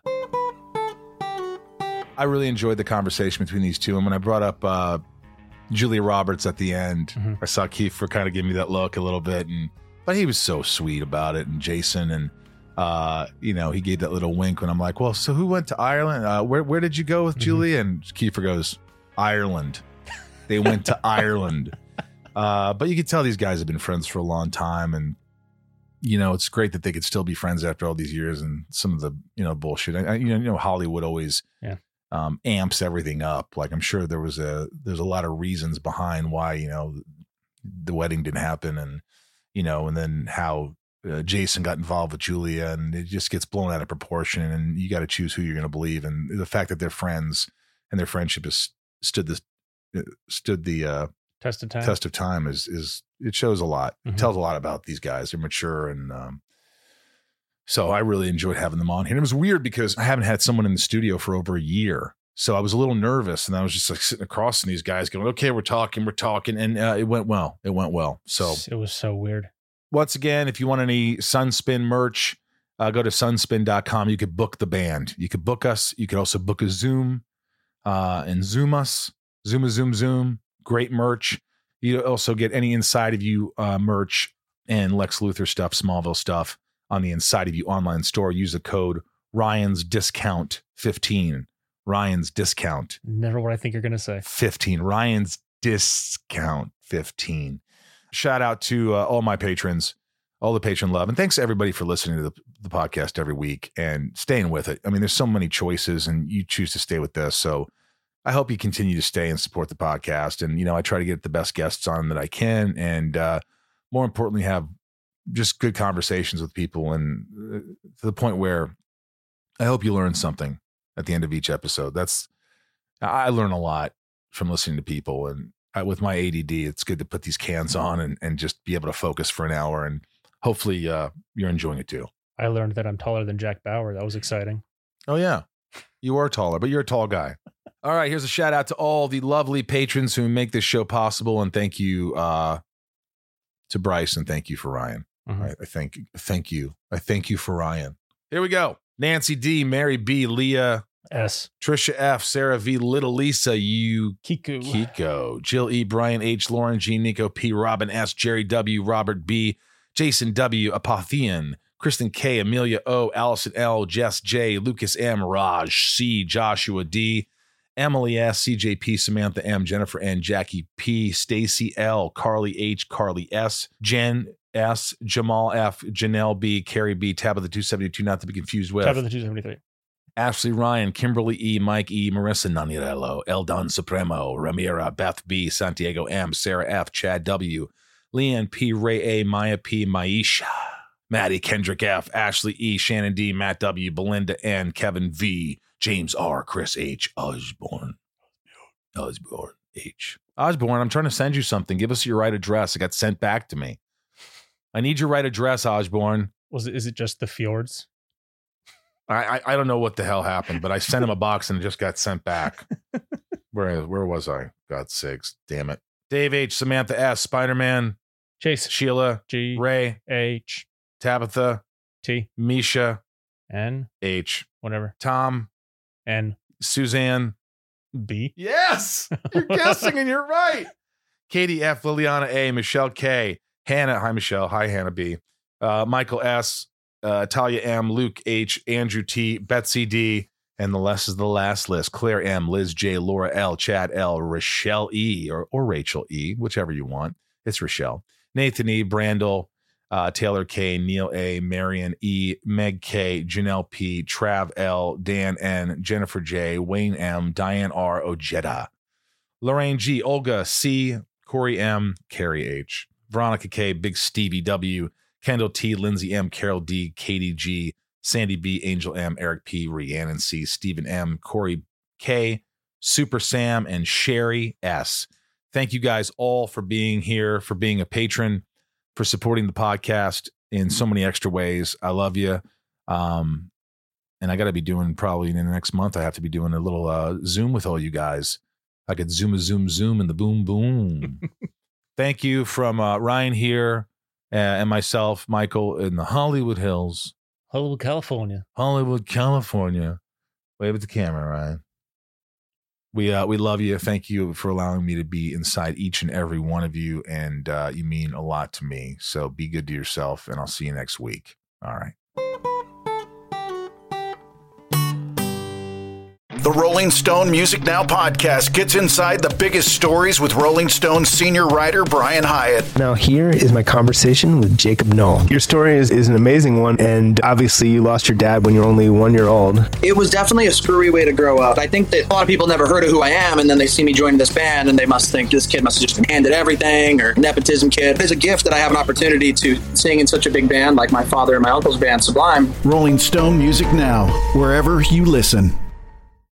I really enjoyed the conversation between these two. And when I brought up Julia Roberts at the end, I saw Kiefer kind of give me that look a little bit, but he was so sweet about it. And Jason, and he gave that little wink when I'm like, well, so who went to Ireland? Where did you go with Julia? And Kiefer goes, Ireland. They went to Ireland. But you could tell these guys have been friends for a long time, and it's great that they could still be friends after all these years. And some of the bullshit, Hollywood always amps everything up. Like I'm sure there's a lot of reasons behind why the wedding didn't happen, and and then how Jason got involved with Julia, and it just gets blown out of proportion. And you got to choose who you're going to believe. And the fact that they're friends and their friendship has stood the test of time is it shows a lot. It tells a lot about these guys. They're mature, and so I really enjoyed having them on here. And it was weird because I haven't had someone in the studio for over a year, so I was a little nervous, and I was just like sitting across from these guys going, okay, we're talking, and it went well. So it was so weird. Once again, if you want any Sunspin merch, go to sunspin.com. You could book the band, you could book us, you could also book a Zoom and Zoom us. Zoom. Great merch. You also get any Inside of You merch and Lex Luthor stuff, Smallville stuff on the Inside of You online store. Use the code Ryan's Discount 15. Ryan's Discount. Never what I think you're going to say. 15. Ryan's Discount 15. Shout out to all my patrons, all the patron love. And thanks to everybody for listening to the podcast every week and staying with it. I mean, there's so many choices, and you choose to stay with this. So I hope you continue to stay and support the podcast. And, I try to get the best guests on that I can. And more importantly, have just good conversations with people, and to the point where I hope you learn something at the end of each episode. I learn a lot from listening to people. And with my ADD, it's good to put these cans on and just be able to focus for an hour. And hopefully you're enjoying it too. I learned that I'm taller than Jack Bauer. That was exciting. Oh, yeah. You are taller, but you're a tall guy. All right, here's a shout out to all the lovely patrons who make this show possible, and thank you to Bryce, and thank you for Ryan. I thank you. I thank you for Ryan. Here we go. Nancy D, Mary B, Leah S, Trisha F, Sarah V, Little Lisa, Kiko, Jill E, Brian H, Lauren G, Nico P, Robin S, Jerry W, Robert B, Jason W, Apothean, Kristen K, Amelia O, Allison L, Jess J, Lucas M, Raj C, Joshua D, Emily S, CJP, Samantha M, Jennifer N, Jackie P, Stacy L, Carly H, Carly S, Jen S, Jamal F, Janelle B, Carrie B, Tabitha 272, not to be confused with Tabitha 273, Ashley Ryan, Kimberly E, Mike E, Marissa Nanirello, Eldon Supremo, Ramira, Beth B, Santiago M, Sarah F, Chad W, Leanne P, Ray A, Maya P, Maisha, Maddie, Kendrick F, Ashley E, Shannon D, Matt W, Belinda N, Kevin V, James R, Chris H, Osborne H. Osborne, I'm trying to send you something. Give us your right address. It got sent back to me. I need your right address, Osborne. Is it just the fjords? I don't know what the hell happened, but I sent him a box and it just got sent back. Where was I? God's sakes. Damn it. Dave H, Samantha S, Spider-Man, Chase, Sheila G, Ray H, Tabitha T, Misha, N. H. Whatever. Tom. N. Suzanne. B. Yes! You're guessing and you're right. Katie F. Liliana A. Michelle K. Hannah. Hi, Michelle. Hi, Hannah B. Michael S. Talia M. Luke H. Andrew T. Betsy D. And the less is the last list. Claire M. Liz J. Laura L. Chad L. Rochelle E. Or Rachel E. Whichever you want. It's Rochelle. Nathan E. Brandel. Taylor K, Neil A, Marion E, Meg K, Janelle P, Trav L, Dan N, Jennifer J, Wayne M, Diane R, Ojeda, Lorraine G, Olga C, Corey M, Carrie H, Veronica K, Big Stevie W, Kendall T, Lindsay M, Carol D, Katie G, Sandy B, Angel M, Eric P, Rhiannon C, Stephen M, Corey K, Super Sam, and Sherry S. Thank you guys all for being here, for being a patron, for supporting the podcast in so many extra ways. I love you. And I got to be doing probably in the next month, I have to be doing a little Zoom with all you guys. I could zoom and the boom, boom. Thank you from Ryan here and myself, Michael, in the Hollywood Hills. Hollywood, California. Hollywood, California. Wave at the camera, Ryan. We love you. Thank you for allowing me to be inside each and every one of you, and you mean a lot to me. So be good to yourself, and I'll see you next week. All right. The Rolling Stone Music Now podcast gets inside the biggest stories with Rolling Stone senior writer Brian Hyatt. Now here is my conversation with Jacob Knoll. Your story is an amazing one, and obviously you lost your dad when you were only 1 year old. It was definitely a screwy way to grow up. I think that a lot of people never heard of who I am, and then they see me joining this band, and they must think this kid must have just been handed everything, or nepotism kid. It's a gift that I have an opportunity to sing in such a big band like my father and my uncle's band, Sublime. Rolling Stone Music Now, wherever you listen.